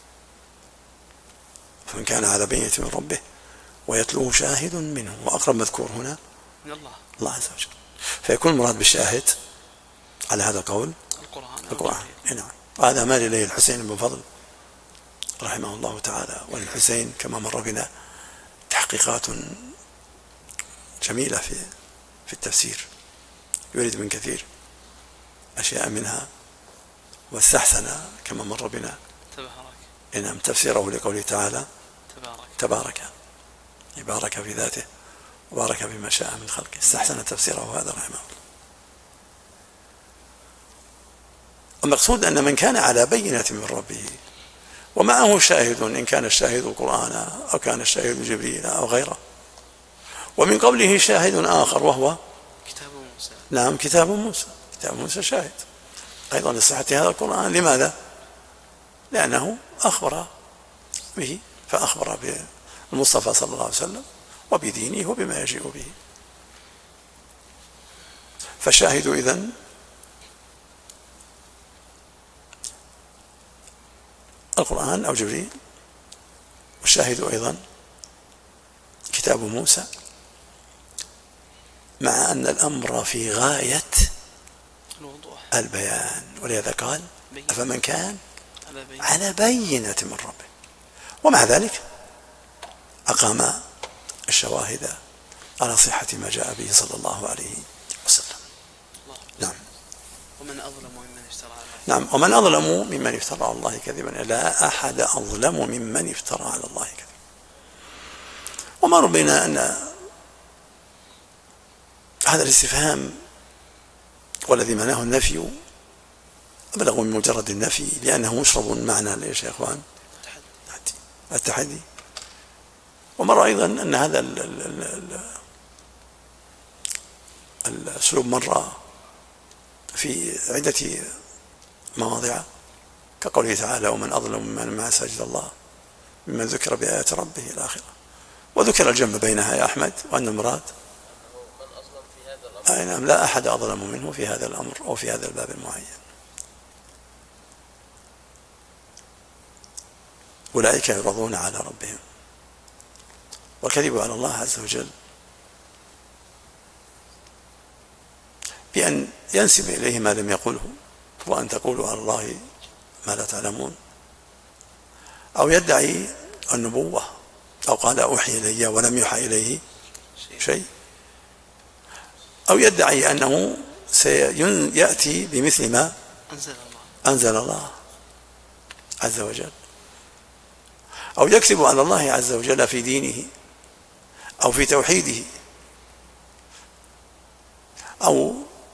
فمن كان على بينة من ربه ويتلوه شاهد منه، وأقرب مذكور هنا من الله عز وجل، فيكون المراد بالشاهد على هذا القول القرآن. نعم. وهذا مال إليه الحسين بن فضل رحمه الله تعالى. وللحسين كما مر بنا تحقيقات جميلة في التفسير، يريد من كثير أشياء منها، واستحسن كما مر بنا إنهم تفسيره لقوله تعالى تبارك، بارك في ذاته وبارك بما شاء من خلقه، استحسن تفسيره هذا رحمه الله. المقصود أن من كان على بينة من ربه ومعه شاهد، إن كان الشاهد القرآن أو كان الشاهد جبريل أو غيره، ومن قبله شاهد آخر وهو كتاب موسى. نعم، كتاب موسى شاهد أيضا لصحة هذا القرآن. لماذا؟ لأنه أخبر به، فأخبر بالمصطفى صلى الله عليه وسلم وبدينه وبما يجيء به. فالشاهد إذن القرآن أو جبريل، والشاهد أيضا كتاب موسى، مع أن الأمر في غاية البيان. ولهذا قال أفمن كان على بينة من ربه، ومع ذلك أقام الشواهد على صحة ما جاء به صلى الله عليه وسلم. نعم. ومن أظلم ممن افترى على الله. نعم، ومن أظلم ممن افترى على الله كذبا، لا أحد أظلم ممن افترى على الله كذبا. ومر بنا أن هذا الاستفهام والذي معناه النفي أبلغ من مجرد النفي، لأنه مشرب معنى ليش يا إخوان؟ التحدي. ومر أيضا أن هذا الأسلوب مر في عدة مواضع، كقوله تعالى ومن أظلم ممن منع مساجد الله ممن ذكر بآيات ربه إلى آخره. وذكر الجمع بينها يا أحمد، وأن المراد نعم، لا أحد أظلم منه في هذا الأمر أو في هذا الباب المعين. أولئك يعرضون على ربهم. والكذب على الله عز وجل بأن ينسب إليه ما لم يقله، وأن تقولوا على الله ما لا تعلمون، أو يدعي النبوة، أو قال أوحي إلي ولم يوحى إليه شيء، أو يدعي أنه سيأتي بمثل ما أنزل الله عز وجل، أو يكذب على الله عز وجل في دينه أو في توحيده أو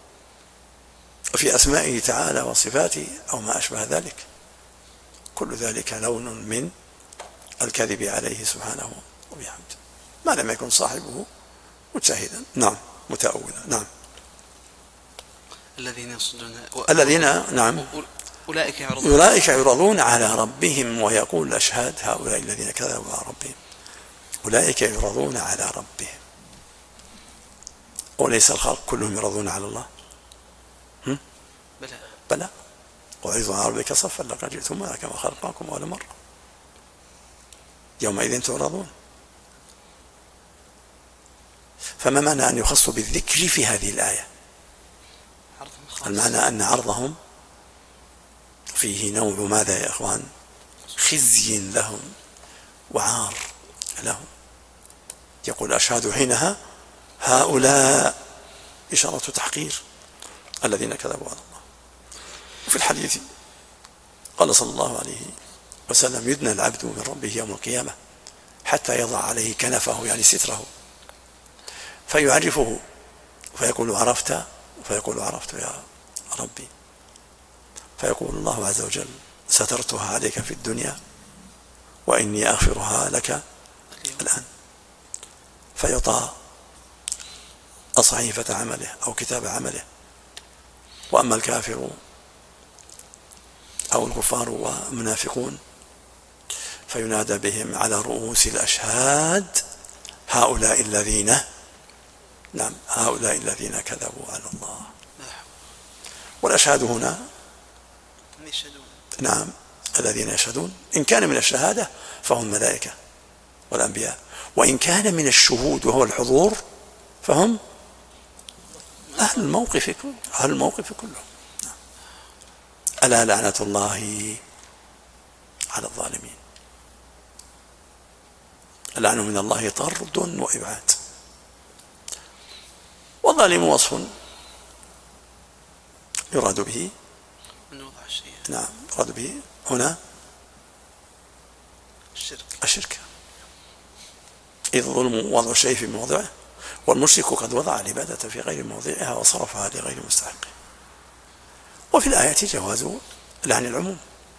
في أسمائه تعالى وصفاته أو ما أشبه ذلك. كل ذلك لون من الكذب عليه سبحانه وبحمده، ما لم يكن صاحبه مجتهدا، نعم، متأولا. نعم. الذين نعم أولئك يعرضون على ربهم ويقول الأشهاد هؤلاء الذين كذبوا على ربهم. أولئك يعرضون على ربهم، وليس الخلق كلهم يعرضون على الله. بلى وعرضوا على ربك صفا لقد جئتمونا كما خلقناكم أول مرة يومئذ تعرضون. فما معنى أن يخصوا بالذكر في هذه الآية؟ المعنى أن عرضهم فيه نوع ماذا يا إخوان؟ خزي لهم وعار لهم. يقول أشهد حينها هؤلاء إشارة تحقير الذين كذبوا على الله. وفي الحديث قال صلى الله عليه وسلم يدنى العبد من ربه يوم القيامة حتى يضع عليه كنفه يعني ستره فيعرفه فيقول عرفت؟ فيقول عرفت يا ربي. فيقول الله عز وجل سترتها عليك في الدنيا وإني أغفرها لك الآن. فيعطى صحيفة عمله أو كتاب عمله. وأما الكافر أو الكفار والمنافقون فينادى بهم على رؤوس الأشهاد هؤلاء الذين هؤلاء الذين كذبوا على الله. والأشهاد هنا الذين يشهدون. إن كان من الشهادة فهم الملائكة والأنبياء، وإن كان من الشهود وهو الحضور فهم أهل الموقف كله. ألا لعنة الله على الظالمين. اللعن من الله طرد وإبعاد. والظالم وصف يراد به يراد به هنا الشرك، إذ ظلم وضع الشيء في موضعه، والمشرك قد وضع العبادة في غير موضعها وصرفها لغير مستحقه. وفي الآية جواز لعن العموم.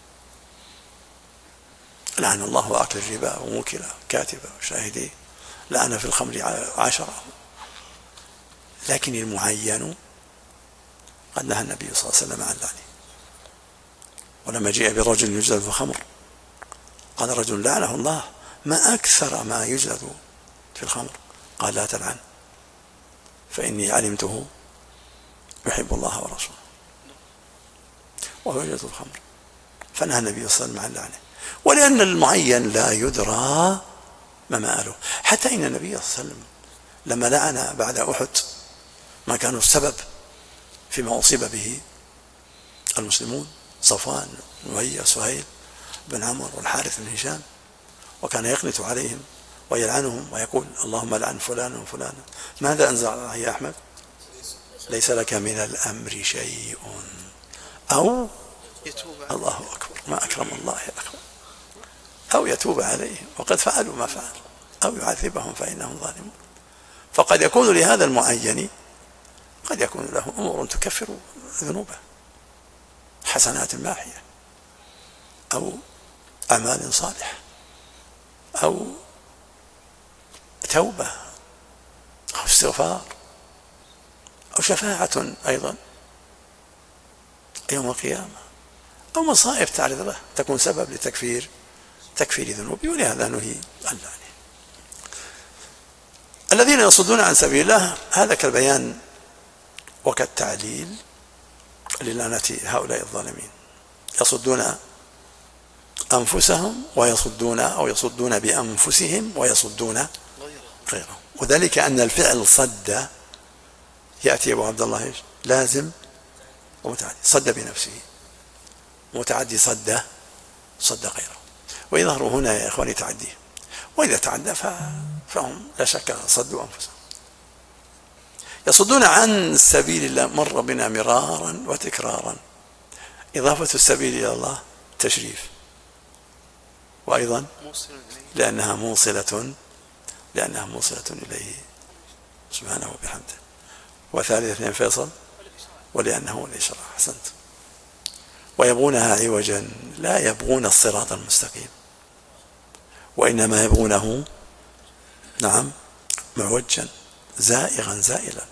لعن الله أكل الربا وموكله كاتبه وشاهديه، لعن في الخمر 10. لكن المعين قد نهى النبي صلى الله عليه وسلم عن لعنه. ولما جاء برجل يجلد في الخمر قال رجل لعنه الله ما أكثر ما يجلد في الخمر، قال لا تلعن فإني علمته يحب الله ورسوله وهو يجلد في الخمر. فنهى النبي صلى الله عليه وسلم عن لعنه. ولأن المعين لا يدرى ما مآله. حتى إن النبي صلى الله عليه وسلم لما لعن بعد أحد ما كانوا السبب فيما أصيب به المسلمون، صفوان وهي سهيل بن عمرو والحارث بن هشام، وكان يقنط عليهم ويلعنهم ويقول اللهم لعن فلانا وفلانا. ماذا أنزل الله يا أحمد؟ ليس لك من الأمر شيء أو الله أكبر ما أكرم الله أكبر، أو يتوب عليهم وقد فعلوا ما فعلوا، أو يعذبهم فإنهم ظالمون. فقد يكون لهذا المعين قد يكون له أمور تكفر ذنوبه، حسنات ماحية أو أعمال صالحة أو توبة أو استغفار أو شفاعة أيضا يوم القيامة، أو مصائب تعرض له تكون سبب لتكفير ذنوبه. ولهذا نهي عن لعنه. الذين يصدون عن سبيل الله هذا كالبيان وكالتعليل للعنة هؤلاء الظالمين. يصدون أنفسهم ويصدون أو يصدون بأنفسهم ويصدون غيرهم. وذلك أن الفعل صد يأتي أبو عبد الله لازم ومتعدي. صد بنفسه، متعدي صد غيره. ويظهر هنا يا إخواني تعديه، وإذا تعدى فهم لا شك صدوا أنفسهم. يصدون عن سبيل الله مر بنا مرارا وتكرارا. إضافة السبيل إلى الله تشريف، وأيضا لأنها موصلة إليه سبحانه وبحمده. وثالثا فيصل ولأنه الإشراع. أحسنت. ويبغونها عوجا، لا يبغون الصراط المستقيم، وإنما يبغونه معوجا زائغا زائلا.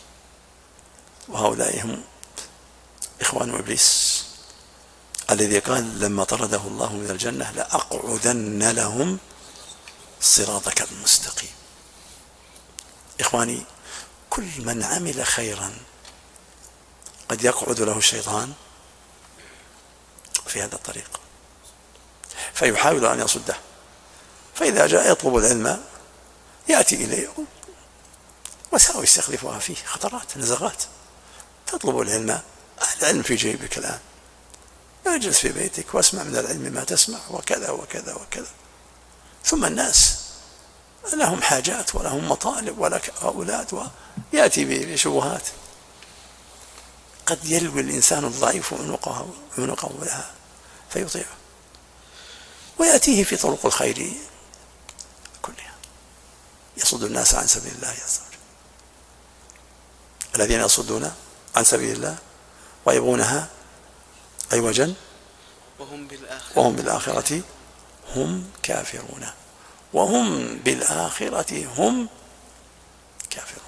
وهؤلاء هم إخوان إبليس الذي قال لما طرده الله من الجنة لأقعدن لهم صراطك المستقيم. إخواني، كل من عمل خيرا قد يقعد له الشيطان في هذا الطريق فيحاول أن يصده. فإذا جاء يطلب العلم يأتي إليه وساوي يستخلفها فيه خطرات نزغات. تطلب العلم في جيبك الآن، اجلس في بيتك واسمع من العلم ما تسمع وكذا وكذا وكذا. ثم الناس لهم حاجات ولهم مطالب ولك أولاد، ويأتي بشبهات قد يلوي الإنسان الضعيف عنقه لها فيطيعه، ويأتيه في طرق الخير كلها، يصد الناس عن سبيل الله عز وجل. الذين يصدون عن سبيل الله ويبغونها عوجا وهم بالآخرة هم كافرون وهم بالآخرة هم كافرون.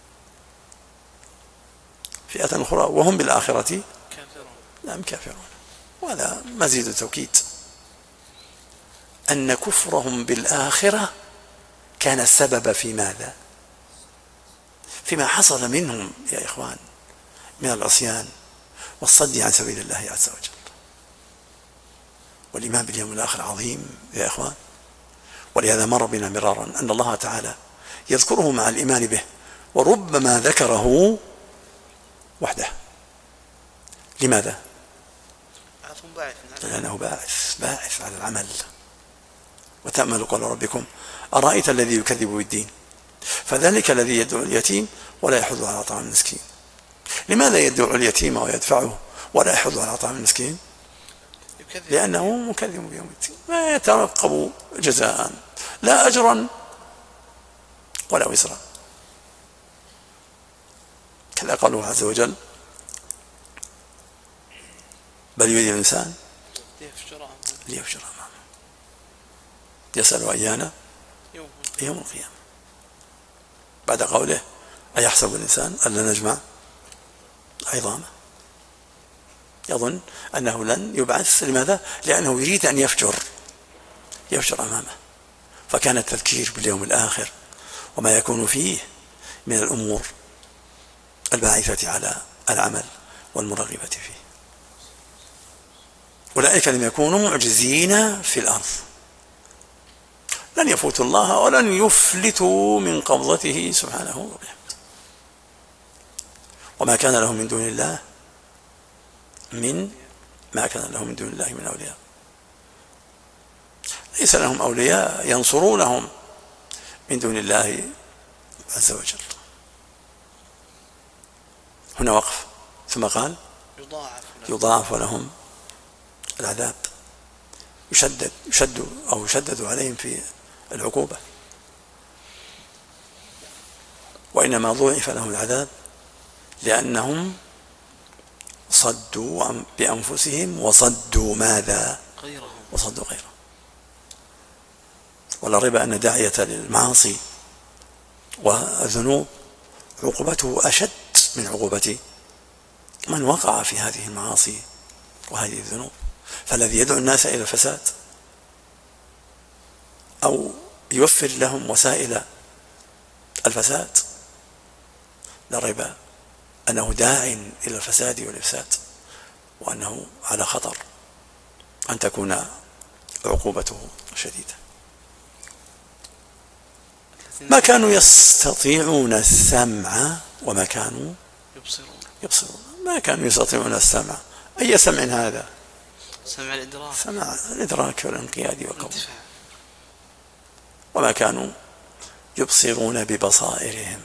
فئة أخرى وهم بالآخرة نعم كافرون. وهذا مزيد توكيد أن كفرهم بالآخرة كان السبب في ماذا؟ فيما حصل منهم يا إخوان من العصيان والصد عن سبيل الله عز وجل. والإيمان باليوم الآخر عظيم يا إخوان، ولهذا مر بنا مرارا أن الله تعالى يذكره مع الإيمان به، وربما ذكره وحده. لماذا؟ لأنه باعث على العمل. وتأملوا قول ربكم أرأيت الذي يكذب بالدين فذلك الذي يدعو اليتيم ولا يحض على طعام المسكين. لماذا يدعو اليتيم ويدفعه ولا يحض على طعام المسكين؟ لأنه مكذب بيوم الدين، ما يترقب جزاء لا أجرا ولا وزرا. كذا قال الله عز وجل بل يريد الإنسان ليفجر أمامه يسأل أيانا يوم القيامة. بعد قوله أيحسب الإنسان أن لا نجمع عظامه، يظن أنه لن يبعث. لماذا؟ لأنه يريد أن يفجر أمامه. فكان التذكير باليوم الآخر وما يكون فيه من الأمور الباعثة على العمل والمرغبة فيه. أولئك لم يكونوا معجزين في الأرض، لن يفوتوا الله ولن يفلتوا من قبضته سبحانه وبحمده. وما كان لهم من دون الله من أولياء. ليس لهم أولياء ينصرونهم من دون الله عز وجل. هنا وقف، ثم قال يضاعف لهم العذاب، يشدد عليهم في العقوبة. وإنما ضوعف لهم العذاب لأنهم صدوا بأنفسهم وصدوا ماذا؟ وصدوا غيره. ولا ريب أن داعية للمعاصي والذنوب عقوبته أشد من عقوبة من وقع في هذه المعاصي وهذه الذنوب. فالذي يدعو الناس إلى الفساد أو يوفر لهم وسائل الفساد لا ريب أنه داع إلى الفساد والإفساد، وأنه على خطر أن تكون عقوبته شديدة. ما كانوا يستطيعون السمع وما كانوا يبصرون. ما كانوا يستطيعون السمع. أي سمع هذا؟ سمع الإدراك والانقياد والقبول. وما كانوا يبصرون ببصائرهم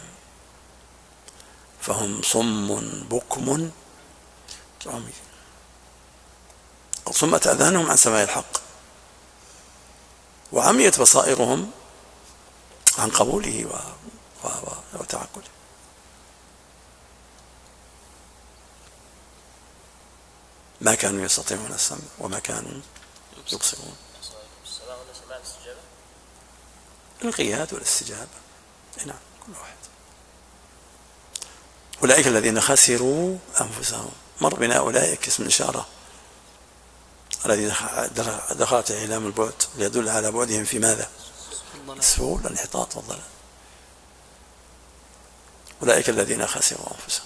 فهم صم بكم عمي. صمت أذانهم عن سماع الحق وعميت بصائرهم عن قبوله وتعقله. ما كانوا يستطيعون السمع وما كانوا يبصرون. الانقياد والاستجابة، نعم، كل واحد. أولئك الذين خسروا أنفسهم. مر بنا أولئك اسم الإشارة الذي دخلت إعلام البعد ليدل على بعدهم في ماذا؟ السهول والانحطاط والضلال. أولئك الذين خسروا أنفسهم.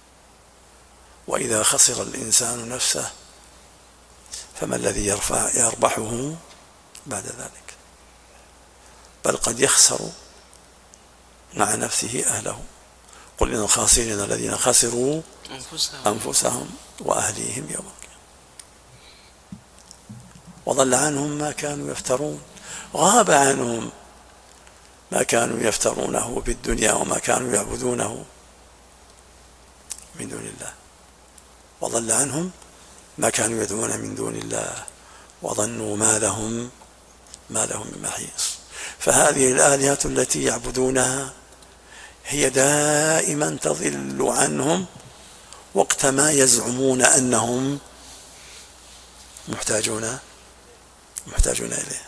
وإذا خسر الإنسان نفسه فما الذي يربحه بعد ذلك؟ بل قد يخسر مع نفسه أهله. قل إن الخاسرين الذين خسروا أنفسهم وأهليهم يوم القيامة. وضل عنهم ما كانوا يفترون، غاب عنهم ما كانوا يفترونه بالدنيا وما كانوا يعبدونه من دون الله، وضل عنهم ما كانوا يدعون من دون الله، وظنوا ما لهم من محيص. فهذه الآلهة التي يعبدونها هي دائما تضل عنهم وقت ما يزعمون أنهم محتاجون إليها.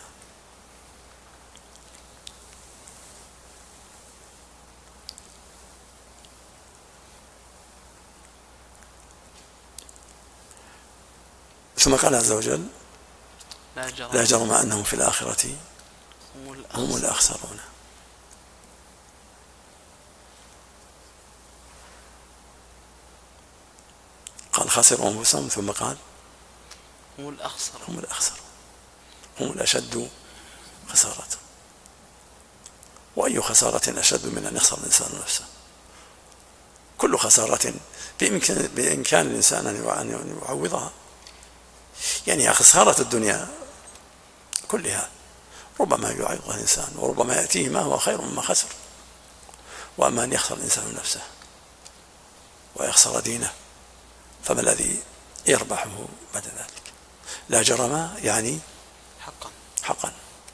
ثم قال عز وجل: لا جرم أنهم في الآخرة هم الأخسرون. قال: خسروا أنفسهم، ثم قال: هم الأخسرون، هم الأشد خسارة. وأي خسارة أشد من أن يخسر الإنسان نفسه؟ كل خسارة بإمكان الإنسان أن يعوضها. يعني خسارة الدنيا كلها ربما يعوضها الإنسان، وربما يأتيه ما هو خير مما خسر. وأما أن يخسر الإنسان نفسه ويخسر دينه، فما الذي يربحه بعد ذلك؟ لا جرم يعني حقا.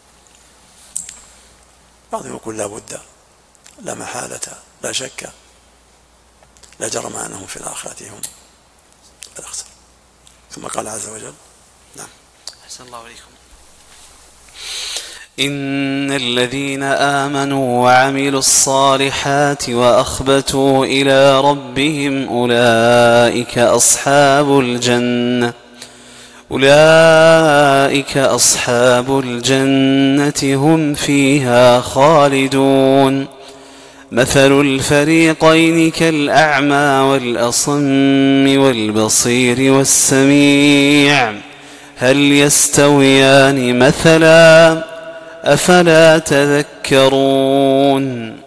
بعضهم يقول لا بد، لا محالة، لا شك، لا جرم أنهم في الآخرة هم الأخسر. ثم قال عز وجل: نعم. أحسن الله عليكم. إن الذين آمنوا وعملوا الصالحات وأخبتوا إلى ربهم أولئك أصحاب الجنة هم فيها خالدون. مثل الفريقين كالأعمى والأصم والبصير والسميع هل يستويان مثلا أفلا تذكرون.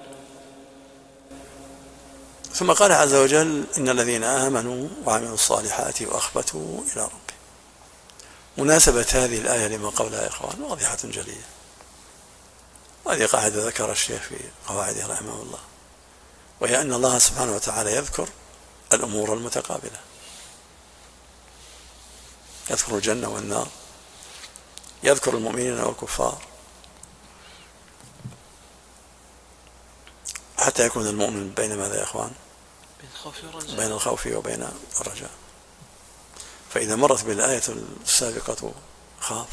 ثم قال عز وجل: إن الذين آمنوا وعملوا الصالحات وأخبتوا إلى ربهم. مناسبة هذه الآية لما قبلها يا إخوان واضحة جلية، وهذه قاعدة ذكر الشيخ في قواعده رحمه الله، وهي أن الله سبحانه وتعالى يذكر الأمور المتقابلة، يذكر الجنة والنار، يذكر المؤمنين والكفار، حتى يكون المؤمن بين ماذا يا إخوان؟ بين الخوف وبين الرجاء. فإذا مرت بالآية السابقة خاف،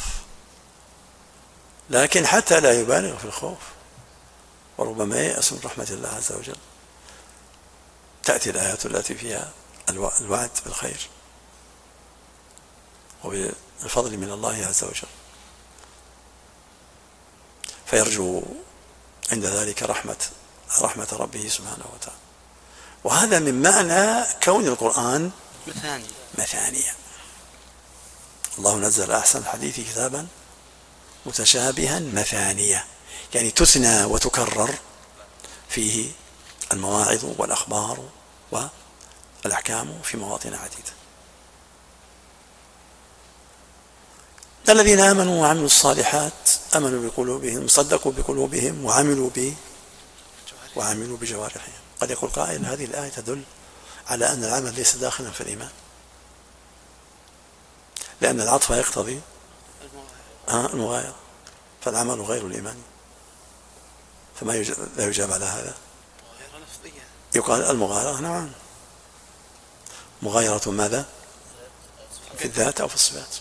لكن حتى لا يبالغ في الخوف، وربما ييأس من رحمة الله عز وجل، تأتي الآيات التي فيها الوعد بالخير وبالفضل من الله عز وجل، فيرجو عند ذلك رحمة ربه سبحانه وتعالى. وهذا من معنى كون القرآن مثانية. الله نزل أحسن الحديث كتابا متشابها مثانية، يعني تثنى وتكرر فيه المواعظ والأخبار والأحكام في مواطن عديدة. الذين آمنوا وعملوا الصالحات، آمنوا بقلوبهم، صدقوا بقلوبهم، وعملوا بجوارحهم. قد يقول قائل: هذه الآية تدل على أن العمل ليس داخلا في الإيمان، لأن العطف يقتضي المغايرة، فالعمل غير الإيمان. فما لا يجاب على هذا، يقال المغايرة نعم، مغايرة ماذا؟ في الذات أو في الصفات.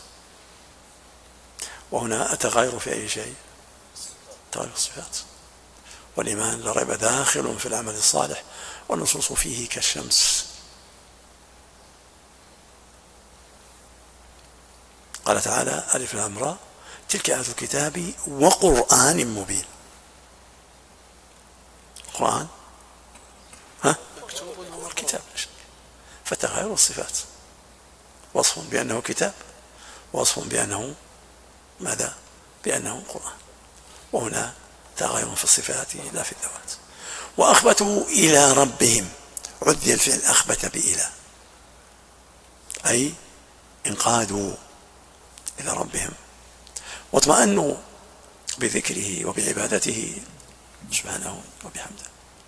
وهنا التغاير في أي شيء؟ تغير الصفات. والإيمان لا ريب داخل في العمل الصالح، والنصوص فيه كالشمس. قال تعالى: ألف لام را تلك آيات الكتاب وقرآن مبين. قرآن الكتاب، فتغير الصفات، وصف بأنه كتاب، وصف بأنه ماذا؟ بأنه قرآن. وهنا تغير في الصفات لا في الذوات. وأخبتوا إلى ربهم، عدي الفعل أخبت بإلى، أي انقادوا إلى ربهم واطمأنوا بذكره وبعبادته سبحانه وبحمده.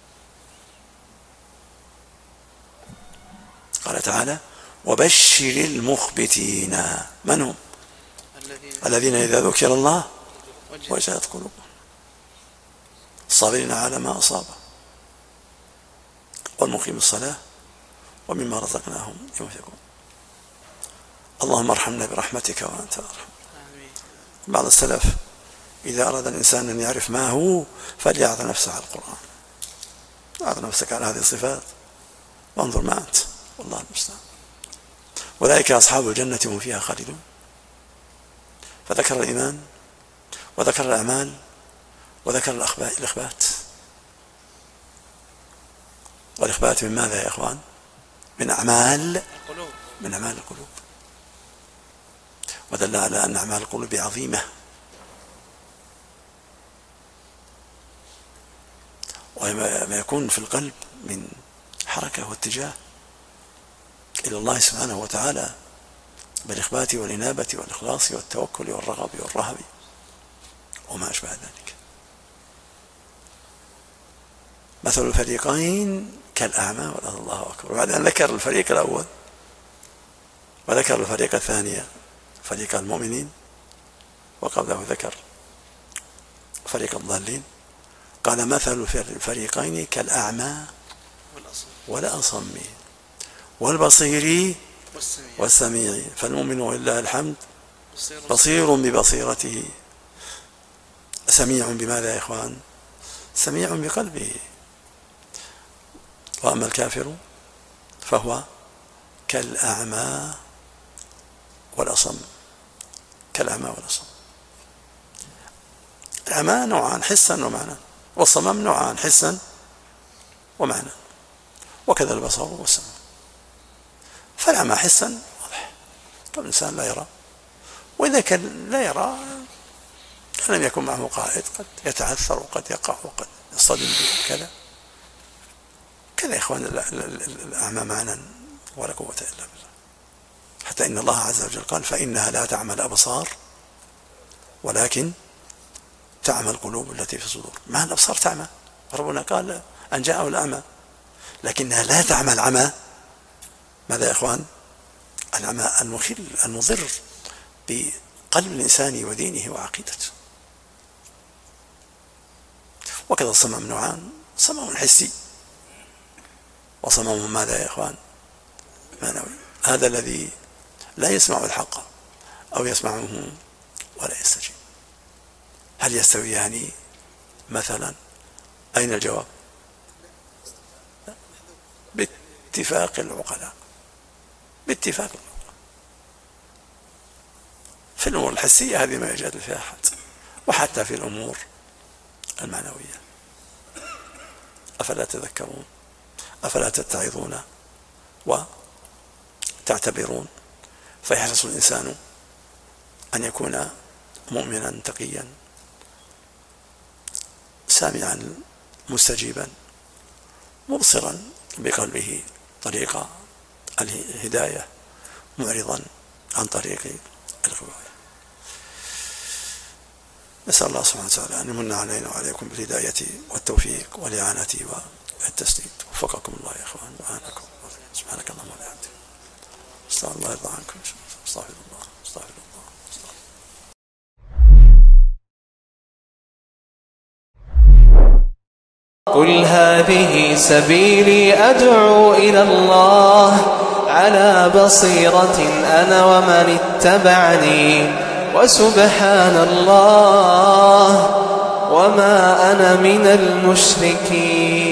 قال تعالى: وبشر المخبتين. من هم؟ الذين إذا ذكر الله وجلت قلوبهم، الصابرين على ما أصابه، والمقيم الصلاة ومما رزقناهم ينفقون. اللهم ارحمنا برحمتك وأنت أرحم. بعض السلف إذا أراد الإنسان أن يعرف ما هو فليعظ نفسه على القرآن، اعظ نفسك على هذه الصفات وانظر ما أنت، والله المستعان. أولئك أصحاب الجنة هم فيها خالدون. فذكر الإيمان وذكر الأعمال وذكر الإخبات. والإخبات من ماذا يا إخوان؟ من أعمال القلوب. ودل على أن أعمال القلوب عظيمة، وما يكون في القلب من حركة واتجاه إلى الله سبحانه وتعالى بالإخبات والإنابة والإخلاص والتوكل والرغب والرهب وما أشبه ذلك. مثل الفريقين كالأعمى الله أكبر. بعد أن ذكر الفريق الأول وذكر الفريق الثاني فريق المؤمنين، وقبله ذكر فريق الضالين، قال: مثل الفريقين كالأعمى والأصم والبصير والسميع. فالمؤمن ولله الحمد بصير ببصيرته، سميع بماذا يا إخوان؟ سميع بقلبه. وأما الكافر فهو كالأعمى والأصم. كالأعمى والأصم. الأعمى نوعان، حسا ومعنى، والصمم نوعان، حسا ومعنى، وكذا البصر والسمع. فالأعمى حسا واضح، الإنسان لا يرى، وإذا كان لا يرى لم يكن معه قائد قد يتعثر وقد يقع وقد يصطدم به كذا يا إخوان. الأعمى معنى ولا قوة إلا بالله. حتى إن الله عز وجل قال: فإنها لا تعمى الأبصار ولكن تعمى القلوب التي في الصدور. ما الأبصار تعمى، ربنا قال أن جاءه الأعمى، لكنها لا تعمى العمى. ماذا يا إخوان؟ العمى المخل المضر بقلب الإنسان ودينه وعقيدته. وكذا الصمم نوعان: صمم حسي وصمم ماذا يا إخوان؟ معنوي. هذا الذي لا يسمع الحق أو يسمعه ولا يستجيب. هل يستويان مثلا؟ أين الجواب؟ باتفاق العقلاء. باتفاق العقلاء. في الأمور الحسية هذه ما يجادل فيها أحد، وحتى في الأمور المعنوية. أفلا تذكرون؟ أفلا تتعظون وتعتبرون؟ فيحرص الإنسان أن يكون مؤمنا تقيا سامعا مستجيبا مبصرا بقلبه طريق الهداية، معرضا عن طريق الغواية. نسأل الله سبحانه وتعالى أن يمن علينا وعليكم بالهداية والتوفيق والإعانة والتسديد. وفقكم الله يا إخوان وأعانكم. سبحانك اللهم وبحمدك، استغفر الله يرضى عنكم. استغفر الله استغفر الله. قل هذه سبيلي أدعو إلى الله على بصيرة أنا ومن اتبعني، وسبحان الله وما أنا من المشركين.